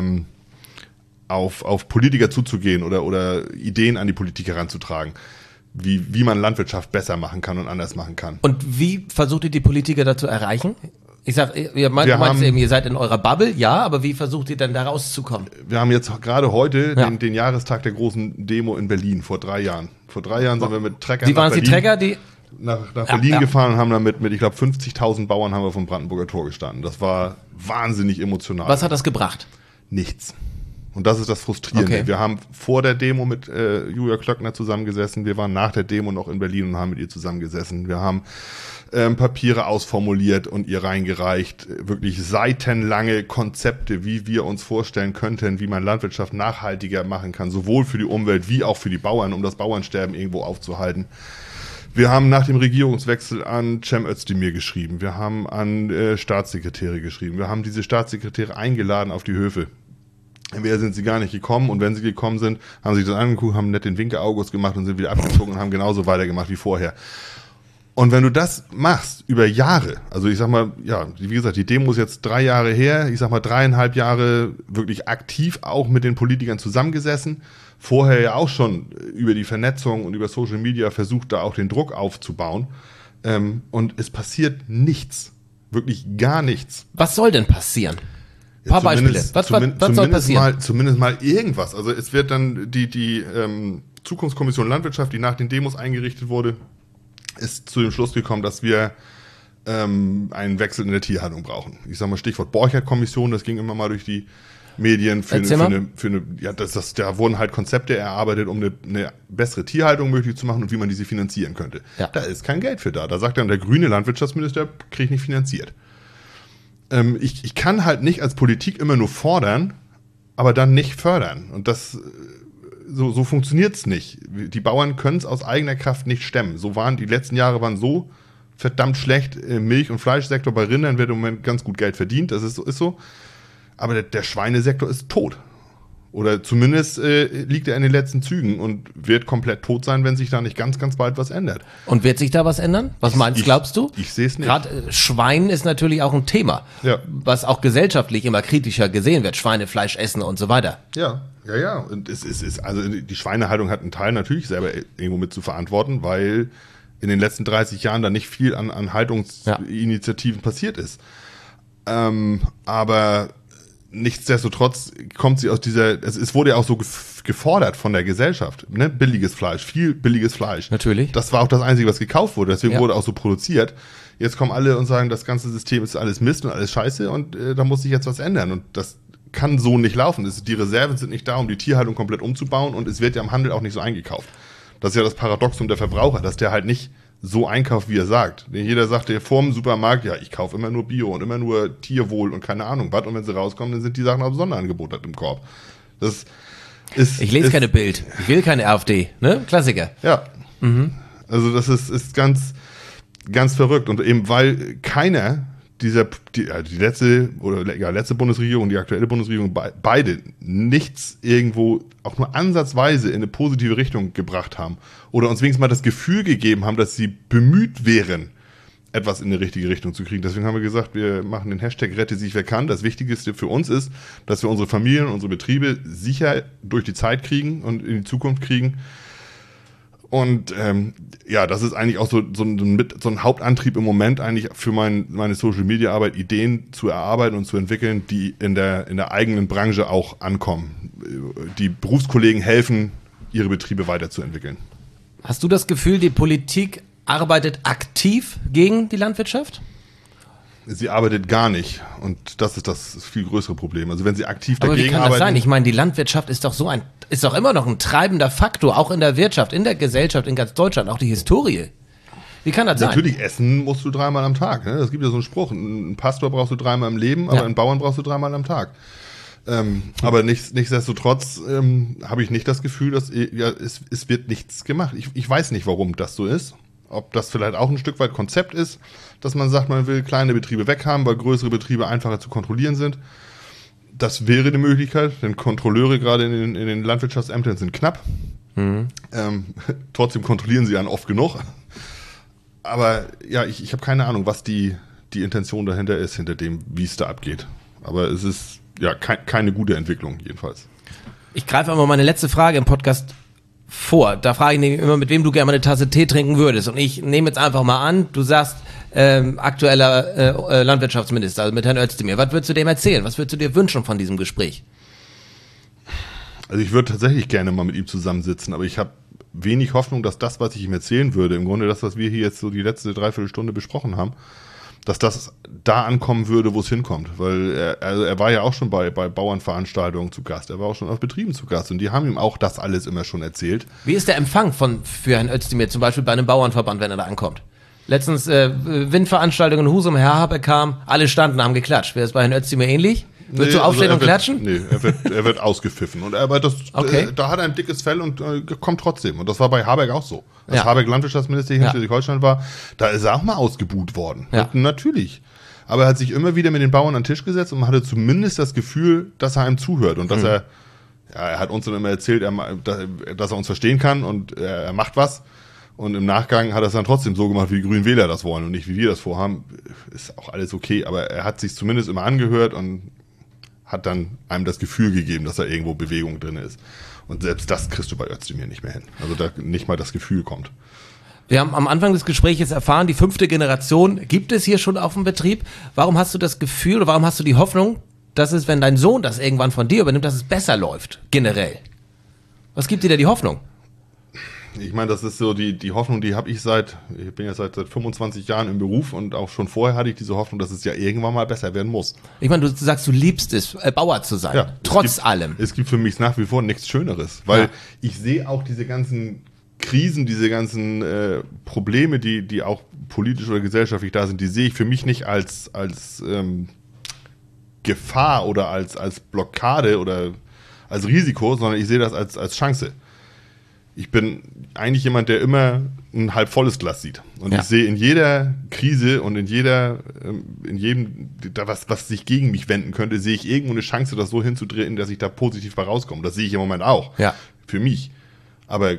auf Politiker zuzugehen oder Ideen an die Politik heranzutragen, wie man Landwirtschaft besser machen kann und anders machen kann. Und wie versucht ihr die Politiker da zu erreichen? Ich sag, ihr meinst eben, ihr seid in eurer Bubble, ja, aber wie versucht ihr denn da rauszukommen? Wir haben jetzt gerade heute den Jahrestag der großen Demo in Berlin vor 3 Jahren. Vor 3 Jahren sind wir mit Treckern nach Berlin gefahren und haben dann mit ich glaube 50.000 Bauern haben wir vom Brandenburger Tor gestanden. Das war wahnsinnig emotional. Was hat das gebracht? Nichts. Und das ist das Frustrierende. Okay. Wir haben vor der Demo mit Julia Klöckner zusammengesessen. Wir waren nach der Demo noch in Berlin und haben mit ihr zusammengesessen. Wir haben Papiere ausformuliert und ihr reingereicht. Wirklich seitenlange Konzepte, wie wir uns vorstellen könnten, wie man Landwirtschaft nachhaltiger machen kann, sowohl für die Umwelt wie auch für die Bauern, um das Bauernsterben irgendwo aufzuhalten. Wir haben nach dem Regierungswechsel an Cem Özdemir geschrieben. Wir haben an Staatssekretäre geschrieben. Wir haben diese Staatssekretäre eingeladen auf die Höfe. Entweder sind sie gar nicht gekommen und wenn sie gekommen sind, haben sie sich das angeguckt, haben nett den Winke-August gemacht und sind wieder abgezogen und haben genauso weitergemacht wie vorher. Und wenn du das machst über Jahre, also ich sag mal, ja, wie gesagt, die Demo ist jetzt 3 Jahre her, ich sag mal 3,5 Jahre wirklich aktiv auch mit den Politikern zusammengesessen, vorher ja auch schon über die Vernetzung und über Social Media versucht, da auch den Druck aufzubauen. Und es passiert nichts, wirklich gar nichts. Was soll denn passieren? Ein paar Beispiele. Was soll passieren? Zumindest mal irgendwas. Also es wird dann die Zukunftskommission Landwirtschaft, die nach den Demos eingerichtet wurde, ist zu dem Schluss gekommen, dass wir einen Wechsel in der Tierhaltung brauchen. Ich sag mal Stichwort Borchert-Kommission, das ging immer mal durch die Medien da wurden halt Konzepte erarbeitet, um eine bessere Tierhaltung möglich zu machen und wie man diese finanzieren könnte. Ja. Da ist kein Geld für da. Da sagt dann der grüne Landwirtschaftsminister, kriege ich nicht finanziert. Ich kann halt nicht als Politik immer nur fordern, aber dann nicht fördern. Und das so funktioniert's nicht. Die Bauern können es aus eigener Kraft nicht stemmen. Die letzten Jahre waren so verdammt schlecht im Milch- und Fleischsektor. Bei Rindern wird im Moment ganz gut Geld verdient, das ist so. Aber der Schweinesektor ist tot. Oder zumindest liegt er in den letzten Zügen und wird komplett tot sein, wenn sich da nicht ganz, ganz bald was ändert. Und wird sich da was ändern? Was glaubst du? Ich sehe es nicht. Gerade Schwein ist natürlich auch ein Thema, was auch gesellschaftlich immer kritischer gesehen wird. Schweinefleisch essen und so weiter. Ja. Und es ist, also die Schweinehaltung hat einen Teil natürlich selber irgendwo mit zu verantworten, weil in den letzten 30 Jahren da nicht viel an Haltungsinitiativen passiert ist. Aber nichtsdestotrotz kommt sie aus es wurde ja auch so gefordert von der Gesellschaft, ne? Viel billiges Fleisch. Natürlich. Das war auch das Einzige, was gekauft wurde, deswegen wurde auch so produziert. Jetzt kommen alle und sagen, das ganze System ist alles Mist und alles Scheiße und da muss sich jetzt was ändern und das kann so nicht laufen. Die Reserven sind nicht da, um die Tierhaltung komplett umzubauen und es wird ja im Handel auch nicht so eingekauft. Das ist ja das Paradoxum der Verbraucher, dass der halt nicht so einkauft, wie er sagt. Jeder sagt dir vor dem Supermarkt, ja, ich kaufe immer nur Bio und immer nur Tierwohl und keine Ahnung was. Und wenn sie rauskommen, dann sind die Sachen auf Sonderangebot halt im Korb. Ich lese keine Bild. Ich will keine AfD. Ne? Klassiker. Ja. Also das ist ganz, ganz verrückt. Und eben weil keiner die letzte Bundesregierung, die aktuelle Bundesregierung, beide nichts irgendwo auch nur ansatzweise in eine positive Richtung gebracht haben oder uns wenigstens mal das Gefühl gegeben haben, dass sie bemüht wären, etwas in eine richtige Richtung zu kriegen. Deswegen haben wir gesagt, wir machen den Hashtag Rette sich wer kann. Das Wichtigste für uns ist, dass wir unsere Familien, unsere Betriebe sicher durch die Zeit kriegen und in die Zukunft kriegen. Und das ist eigentlich auch so ein Hauptantrieb im Moment eigentlich für meine Social-Media-Arbeit, Ideen zu erarbeiten und zu entwickeln, die in der eigenen Branche auch ankommen. Die Berufskollegen helfen, ihre Betriebe weiterzuentwickeln. Hast du das Gefühl, die Politik arbeitet aktiv gegen die Landwirtschaft? Sie arbeitet gar nicht und das ist das viel größere Problem. Also wenn sie aktiv Aber dagegen wie kann arbeiten... das sein? Ich meine, die Landwirtschaft ist doch immer noch ein treibender Faktor, auch in der Wirtschaft, in der Gesellschaft, in ganz Deutschland, auch die Historie. Wie kann das sein? Natürlich, essen musst du 3-mal am Tag. Ne? Es gibt ja so einen Spruch, einen Pastor brauchst du 3-mal im Leben, aber einen Bauern brauchst du 3-mal am Tag. Aber nichtsdestotrotz habe ich nicht das Gefühl, dass es wird nichts gemacht. Ich weiß nicht, warum das so ist. Ob das vielleicht auch ein Stück weit Konzept ist, dass man sagt, man will kleine Betriebe weghaben, weil größere Betriebe einfacher zu kontrollieren sind. Das wäre eine Möglichkeit, denn Kontrolleure gerade in den Landwirtschaftsämtern sind knapp. Trotzdem kontrollieren sie einen oft genug. Aber ja, ich habe keine Ahnung, was die Intention dahinter ist, hinter dem, wie es da abgeht. Aber es ist ja keine gute Entwicklung jedenfalls. Ich greife einmal meine letzte Frage im Podcast vor. Da frage ich immer, mit wem du gerne mal eine Tasse Tee trinken würdest. Und ich nehme jetzt einfach mal an, du sagst, aktueller Landwirtschaftsminister, also mit Herrn Özdemir. Was würdest du dem erzählen? Was würdest du dir wünschen von diesem Gespräch? Also ich würde tatsächlich gerne mal mit ihm zusammensitzen, aber ich habe wenig Hoffnung, dass das, was ich ihm erzählen würde, im Grunde das, was wir hier jetzt so die letzte Dreiviertelstunde besprochen haben, dass das da ankommen würde, wo es hinkommt. Weil er war ja auch schon bei Bauernveranstaltungen zu Gast, er war auch schon auf Betrieben zu Gast und die haben ihm auch das alles immer schon erzählt. Wie ist der Empfang für Herrn Özdemir, zum Beispiel bei einem Bauernverband, wenn er da ankommt? Letztens Windveranstaltung in Husum, Herr Habeck kam, alle standen, haben geklatscht. Wäre es bei Herrn Özdemir ähnlich? Würdest du aufstehen und klatschen? Nee, er wird ausgepfiffen. Und da hat er ein dickes Fell und kommt trotzdem. Und das war bei Habeck auch so. Als Habeck Landwirtschaftsminister hier in Schleswig-Holstein war, da ist er auch mal ausgebuht worden. Ja. Natürlich. Aber er hat sich immer wieder mit den Bauern an den Tisch gesetzt und man hatte zumindest das Gefühl, dass er einem zuhört und dass er hat uns dann immer erzählt, dass er uns verstehen kann und er macht was. Und im Nachgang hat er es dann trotzdem so gemacht, wie die Grünen Wähler das wollen und nicht, wie wir das vorhaben. Ist auch alles okay, aber er hat sich zumindest immer angehört und hat dann einem das Gefühl gegeben, dass da irgendwo Bewegung drin ist. Und selbst das kriegst du bei Özdemir nicht mehr hin. Also da nicht mal das Gefühl kommt. Wir haben am Anfang des Gesprächs erfahren, die 5. Generation gibt es hier schon auf dem Betrieb. Warum hast du das Gefühl oder warum hast du die Hoffnung, dass es, wenn dein Sohn das irgendwann von dir übernimmt, dass es besser läuft, generell? Was gibt dir da die Hoffnung? Ich meine, das ist so die Hoffnung, die habe ich bin ja seit 25 Jahren im Beruf und auch schon vorher hatte ich diese Hoffnung, dass es ja irgendwann mal besser werden muss. Ich meine, du sagst, du liebst es, Bauer zu sein, trotz allem. Es gibt für mich nach wie vor nichts Schöneres, weil ich sehe auch diese ganzen Krisen, diese ganzen Probleme, die auch politisch oder gesellschaftlich da sind, die sehe ich für mich nicht als Gefahr oder als Blockade oder als Risiko, sondern ich sehe das als Chance. ich bin eigentlich jemand, der immer ein halb volles Glas sieht. Und ich sehe in jeder Krise und in jedem, was sich gegen mich wenden könnte, sehe ich irgendwo eine Chance, das so hinzudrehen, dass ich da positiv bei rauskomme. Das sehe ich im Moment auch. Für mich. Aber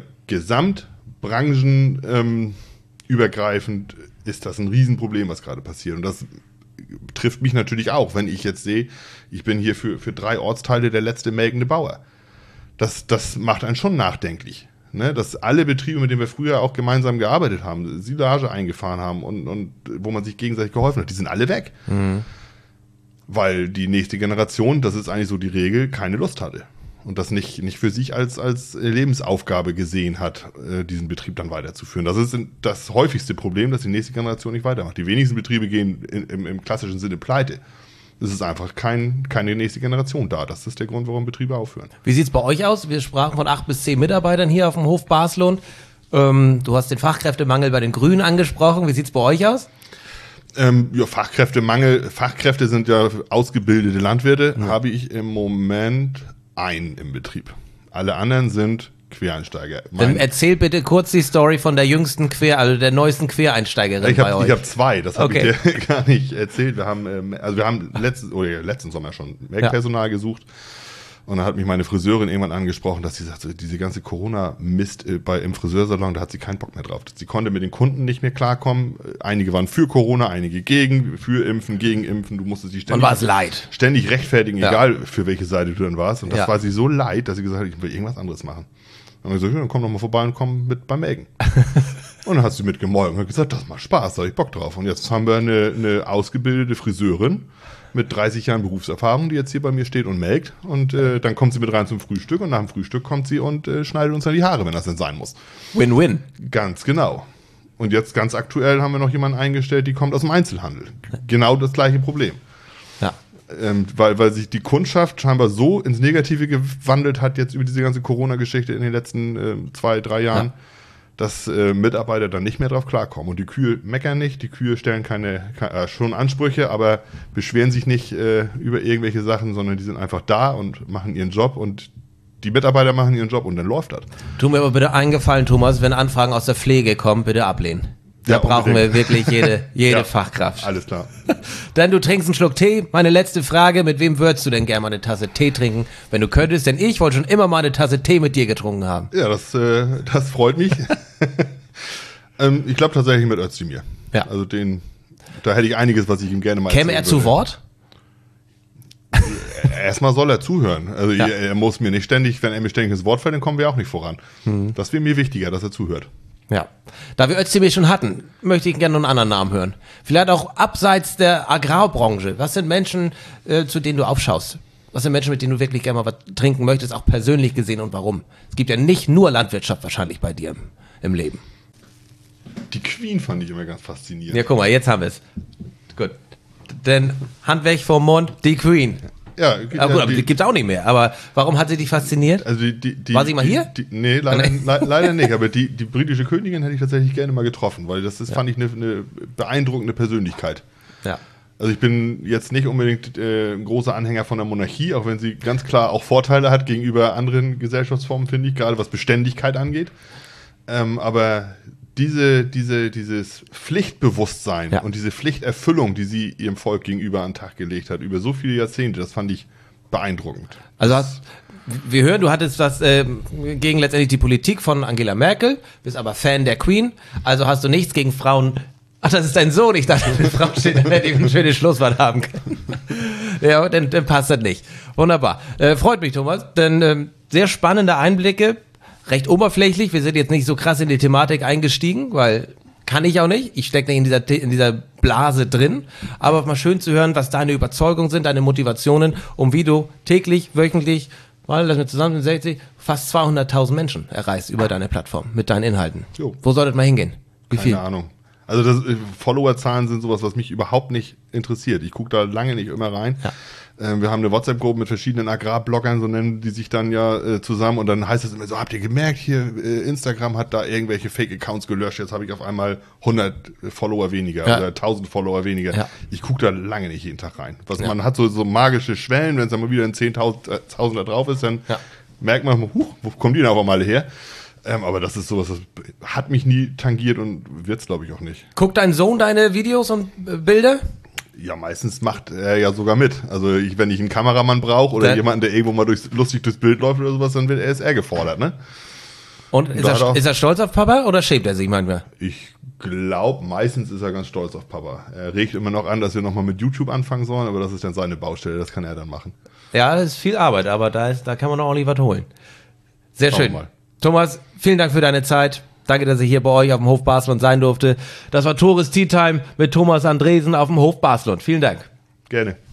branchenübergreifend ist das ein Riesenproblem, was gerade passiert. Und das trifft mich natürlich auch, wenn ich jetzt sehe, ich bin hier für 3 Ortsteile der letzte melkende Bauer. Das macht einen schon nachdenklich. Ne? Dass alle Betriebe, mit denen wir früher auch gemeinsam gearbeitet haben, Silage eingefahren haben und wo man sich gegenseitig geholfen hat, die sind alle weg. Weil die nächste Generation, das ist eigentlich so die Regel, keine Lust hatte. Und das nicht für sich als Lebensaufgabe gesehen hat, diesen Betrieb dann weiterzuführen. Das ist das häufigste Problem, dass die nächste Generation nicht weitermacht. Die wenigsten Betriebe gehen im klassischen Sinne pleite. Es ist einfach keine nächste Generation da. Das ist der Grund, warum Betriebe aufhören. Wie sieht es bei euch aus? Wir sprachen von 8 bis 10 Mitarbeitern hier auf dem Hof Baslund. Du hast den Fachkräftemangel bei den Grünen angesprochen. Wie sieht es bei euch aus? Fachkräftemangel. Fachkräfte sind ja ausgebildete Landwirte. Habe ich im Moment einen im Betrieb. Alle anderen sind Quereinsteiger. Dann erzähl bitte kurz die Story von der jüngsten der neuesten Quereinsteigerin bei euch. Ich habe 2, das habe ich dir gar nicht erzählt. Wir haben letzten Sommer schon Melkpersonal gesucht. Und dann hat mich meine Friseurin irgendwann angesprochen, dass sie sagt, diese ganze Corona-Mist im Friseursalon, da hat sie keinen Bock mehr drauf. Sie konnte mit den Kunden nicht mehr klarkommen. Einige waren für Corona, einige gegen, für Impfen, gegen Impfen. Du musstest sie ständig rechtfertigen, egal für welche Seite du dann warst. Und das war sie so leid, dass sie gesagt hat, ich will irgendwas anderes machen. Und dann habe ich gesagt, dann komm doch mal vorbei und komm mit beim Melken. Und dann hat sie mitgemolken und hat gesagt, das macht Spaß, da hab ich Bock drauf. Und jetzt haben wir eine ausgebildete Friseurin mit 30 Jahren Berufserfahrung, die jetzt hier bei mir steht und melkt. Und dann kommt sie mit rein zum Frühstück und nach dem Frühstück kommt sie und schneidet uns dann die Haare, wenn das denn sein muss. Win-win. Ganz genau. Und jetzt ganz aktuell haben wir noch jemanden eingestellt, die kommt aus dem Einzelhandel. Genau das gleiche Problem. Ja. Weil sich die Kundschaft scheinbar so ins Negative gewandelt hat jetzt über diese ganze Corona-Geschichte in den letzten 2-3 Jahren, dass Mitarbeiter dann nicht mehr drauf klarkommen. Und die Kühe meckern nicht, die Kühe stellen schon Ansprüche, aber beschweren sich nicht über irgendwelche Sachen, sondern die sind einfach da und machen ihren Job und die Mitarbeiter machen ihren Job und dann läuft das. Tu mir aber bitte einen Gefallen, Thomas, wenn Anfragen aus der Pflege kommen, bitte ablehnen. Da brauchen wir wirklich jede Fachkraft. Alles klar. Dann du trinkst einen Schluck Tee. Meine letzte Frage, mit wem würdest du denn gerne mal eine Tasse Tee trinken, wenn du könntest? Denn ich wollte schon immer mal eine Tasse Tee mit dir getrunken haben. Ja, das freut mich. Ich glaube tatsächlich mit Özdemir. Ja. Also da hätte ich einiges, was ich ihm gerne mal Käme er zu Wort? Erstmal soll er zuhören. Also er muss mir nicht ständig, wenn er mir ständig ins Wort fällt, dann kommen wir auch nicht voran. Das wäre mir wichtiger, dass er zuhört. Ja. Da wir Özdemir schon hatten, möchte ich gerne noch einen anderen Namen hören. Vielleicht auch abseits der Agrarbranche. Was sind Menschen, zu denen du aufschaust? Was sind Menschen, mit denen du wirklich gerne mal was trinken möchtest, auch persönlich gesehen und warum? Es gibt ja nicht nur Landwirtschaft wahrscheinlich bei dir im Leben. Die Queen fand ich immer ganz faszinierend. Ja, guck mal, jetzt haben wir es. Gut. Denn Hand weg vom Mund, die Queen. Ja, aber die gibt's auch nicht mehr. Aber warum hat sie dich fasziniert? Also war sie mal hier? Nee, leider nicht. Aber die britische Königin hätte ich tatsächlich gerne mal getroffen, weil fand ich eine beeindruckende Persönlichkeit. Ja. Also ich bin jetzt nicht unbedingt ein großer Anhänger von der Monarchie, auch wenn sie ganz klar auch Vorteile hat gegenüber anderen Gesellschaftsformen, finde ich, gerade was Beständigkeit angeht. Aber dieses Pflichtbewusstsein und diese Pflichterfüllung, die sie ihrem Volk gegenüber an den Tag gelegt hat, über so viele Jahrzehnte, das fand ich beeindruckend. Also wir hören, du hattest was gegen letztendlich die Politik von Angela Merkel, bist aber Fan der Queen, also hast du nichts gegen Frauen. Ach, das ist dein Sohn, ich dachte, eine Frau steht, dann hätte ich ein schönes Schlusswort haben können. Ja, dann passt das nicht. Wunderbar. Freut mich, Thomas, denn sehr spannende Einblicke. Recht oberflächlich, wir sind jetzt nicht so krass in die Thematik eingestiegen, weil kann ich auch nicht. Ich stecke nicht in dieser Blase drin. Aber mal schön zu hören, was deine Überzeugungen sind, deine Motivationen, um wie du täglich, wöchentlich, lass mir zusammen 60, fast 200.000 Menschen erreichst über deine Plattform mit deinen Inhalten. Jo. Wo soll das mal hingehen? Wie viel? Keine Ahnung. Also Followerzahlen sind sowas, was mich überhaupt nicht interessiert. Ich gucke da lange nicht immer rein. Ja. Wir haben eine WhatsApp-Gruppe mit verschiedenen Agrarbloggern, so nennen die sich dann ja zusammen. Und dann heißt es immer so, habt ihr gemerkt, hier Instagram hat da irgendwelche Fake-Accounts gelöscht. Jetzt habe ich auf einmal 100 Follower weniger oder 1000 Follower weniger. Ja. Ich gucke da lange nicht jeden Tag rein. Man hat so magische Schwellen, wenn es dann mal wieder ein 10.000er drauf ist, dann merkt man, wo kommen die denn auf einmal her? Aber das ist sowas, das hat mich nie tangiert und wird's, glaube ich, auch nicht. Guckt dein Sohn deine Videos und Bilder? Ja, meistens macht er ja sogar mit. Also wenn ich einen Kameramann brauche oder jemanden, der irgendwo mal lustig durchs Bild läuft oder sowas, dann ist er gefordert, ne? Und ist er stolz auf Papa oder schämt er sich manchmal? Ich glaube, meistens ist er ganz stolz auf Papa. Er regt immer noch an, dass wir nochmal mit YouTube anfangen sollen, aber das ist dann seine Baustelle, das kann er dann machen. Ja, das ist viel Arbeit, aber da kann man auch ordentlich was holen. Sehr schön. Mal. Thomas, vielen Dank für deine Zeit. Danke, dass ich hier bei euch auf dem Hof Baslund sein durfte. Das war Tores Tea Time mit Thomas Andresen auf dem Hof Baslund. Vielen Dank. Gerne.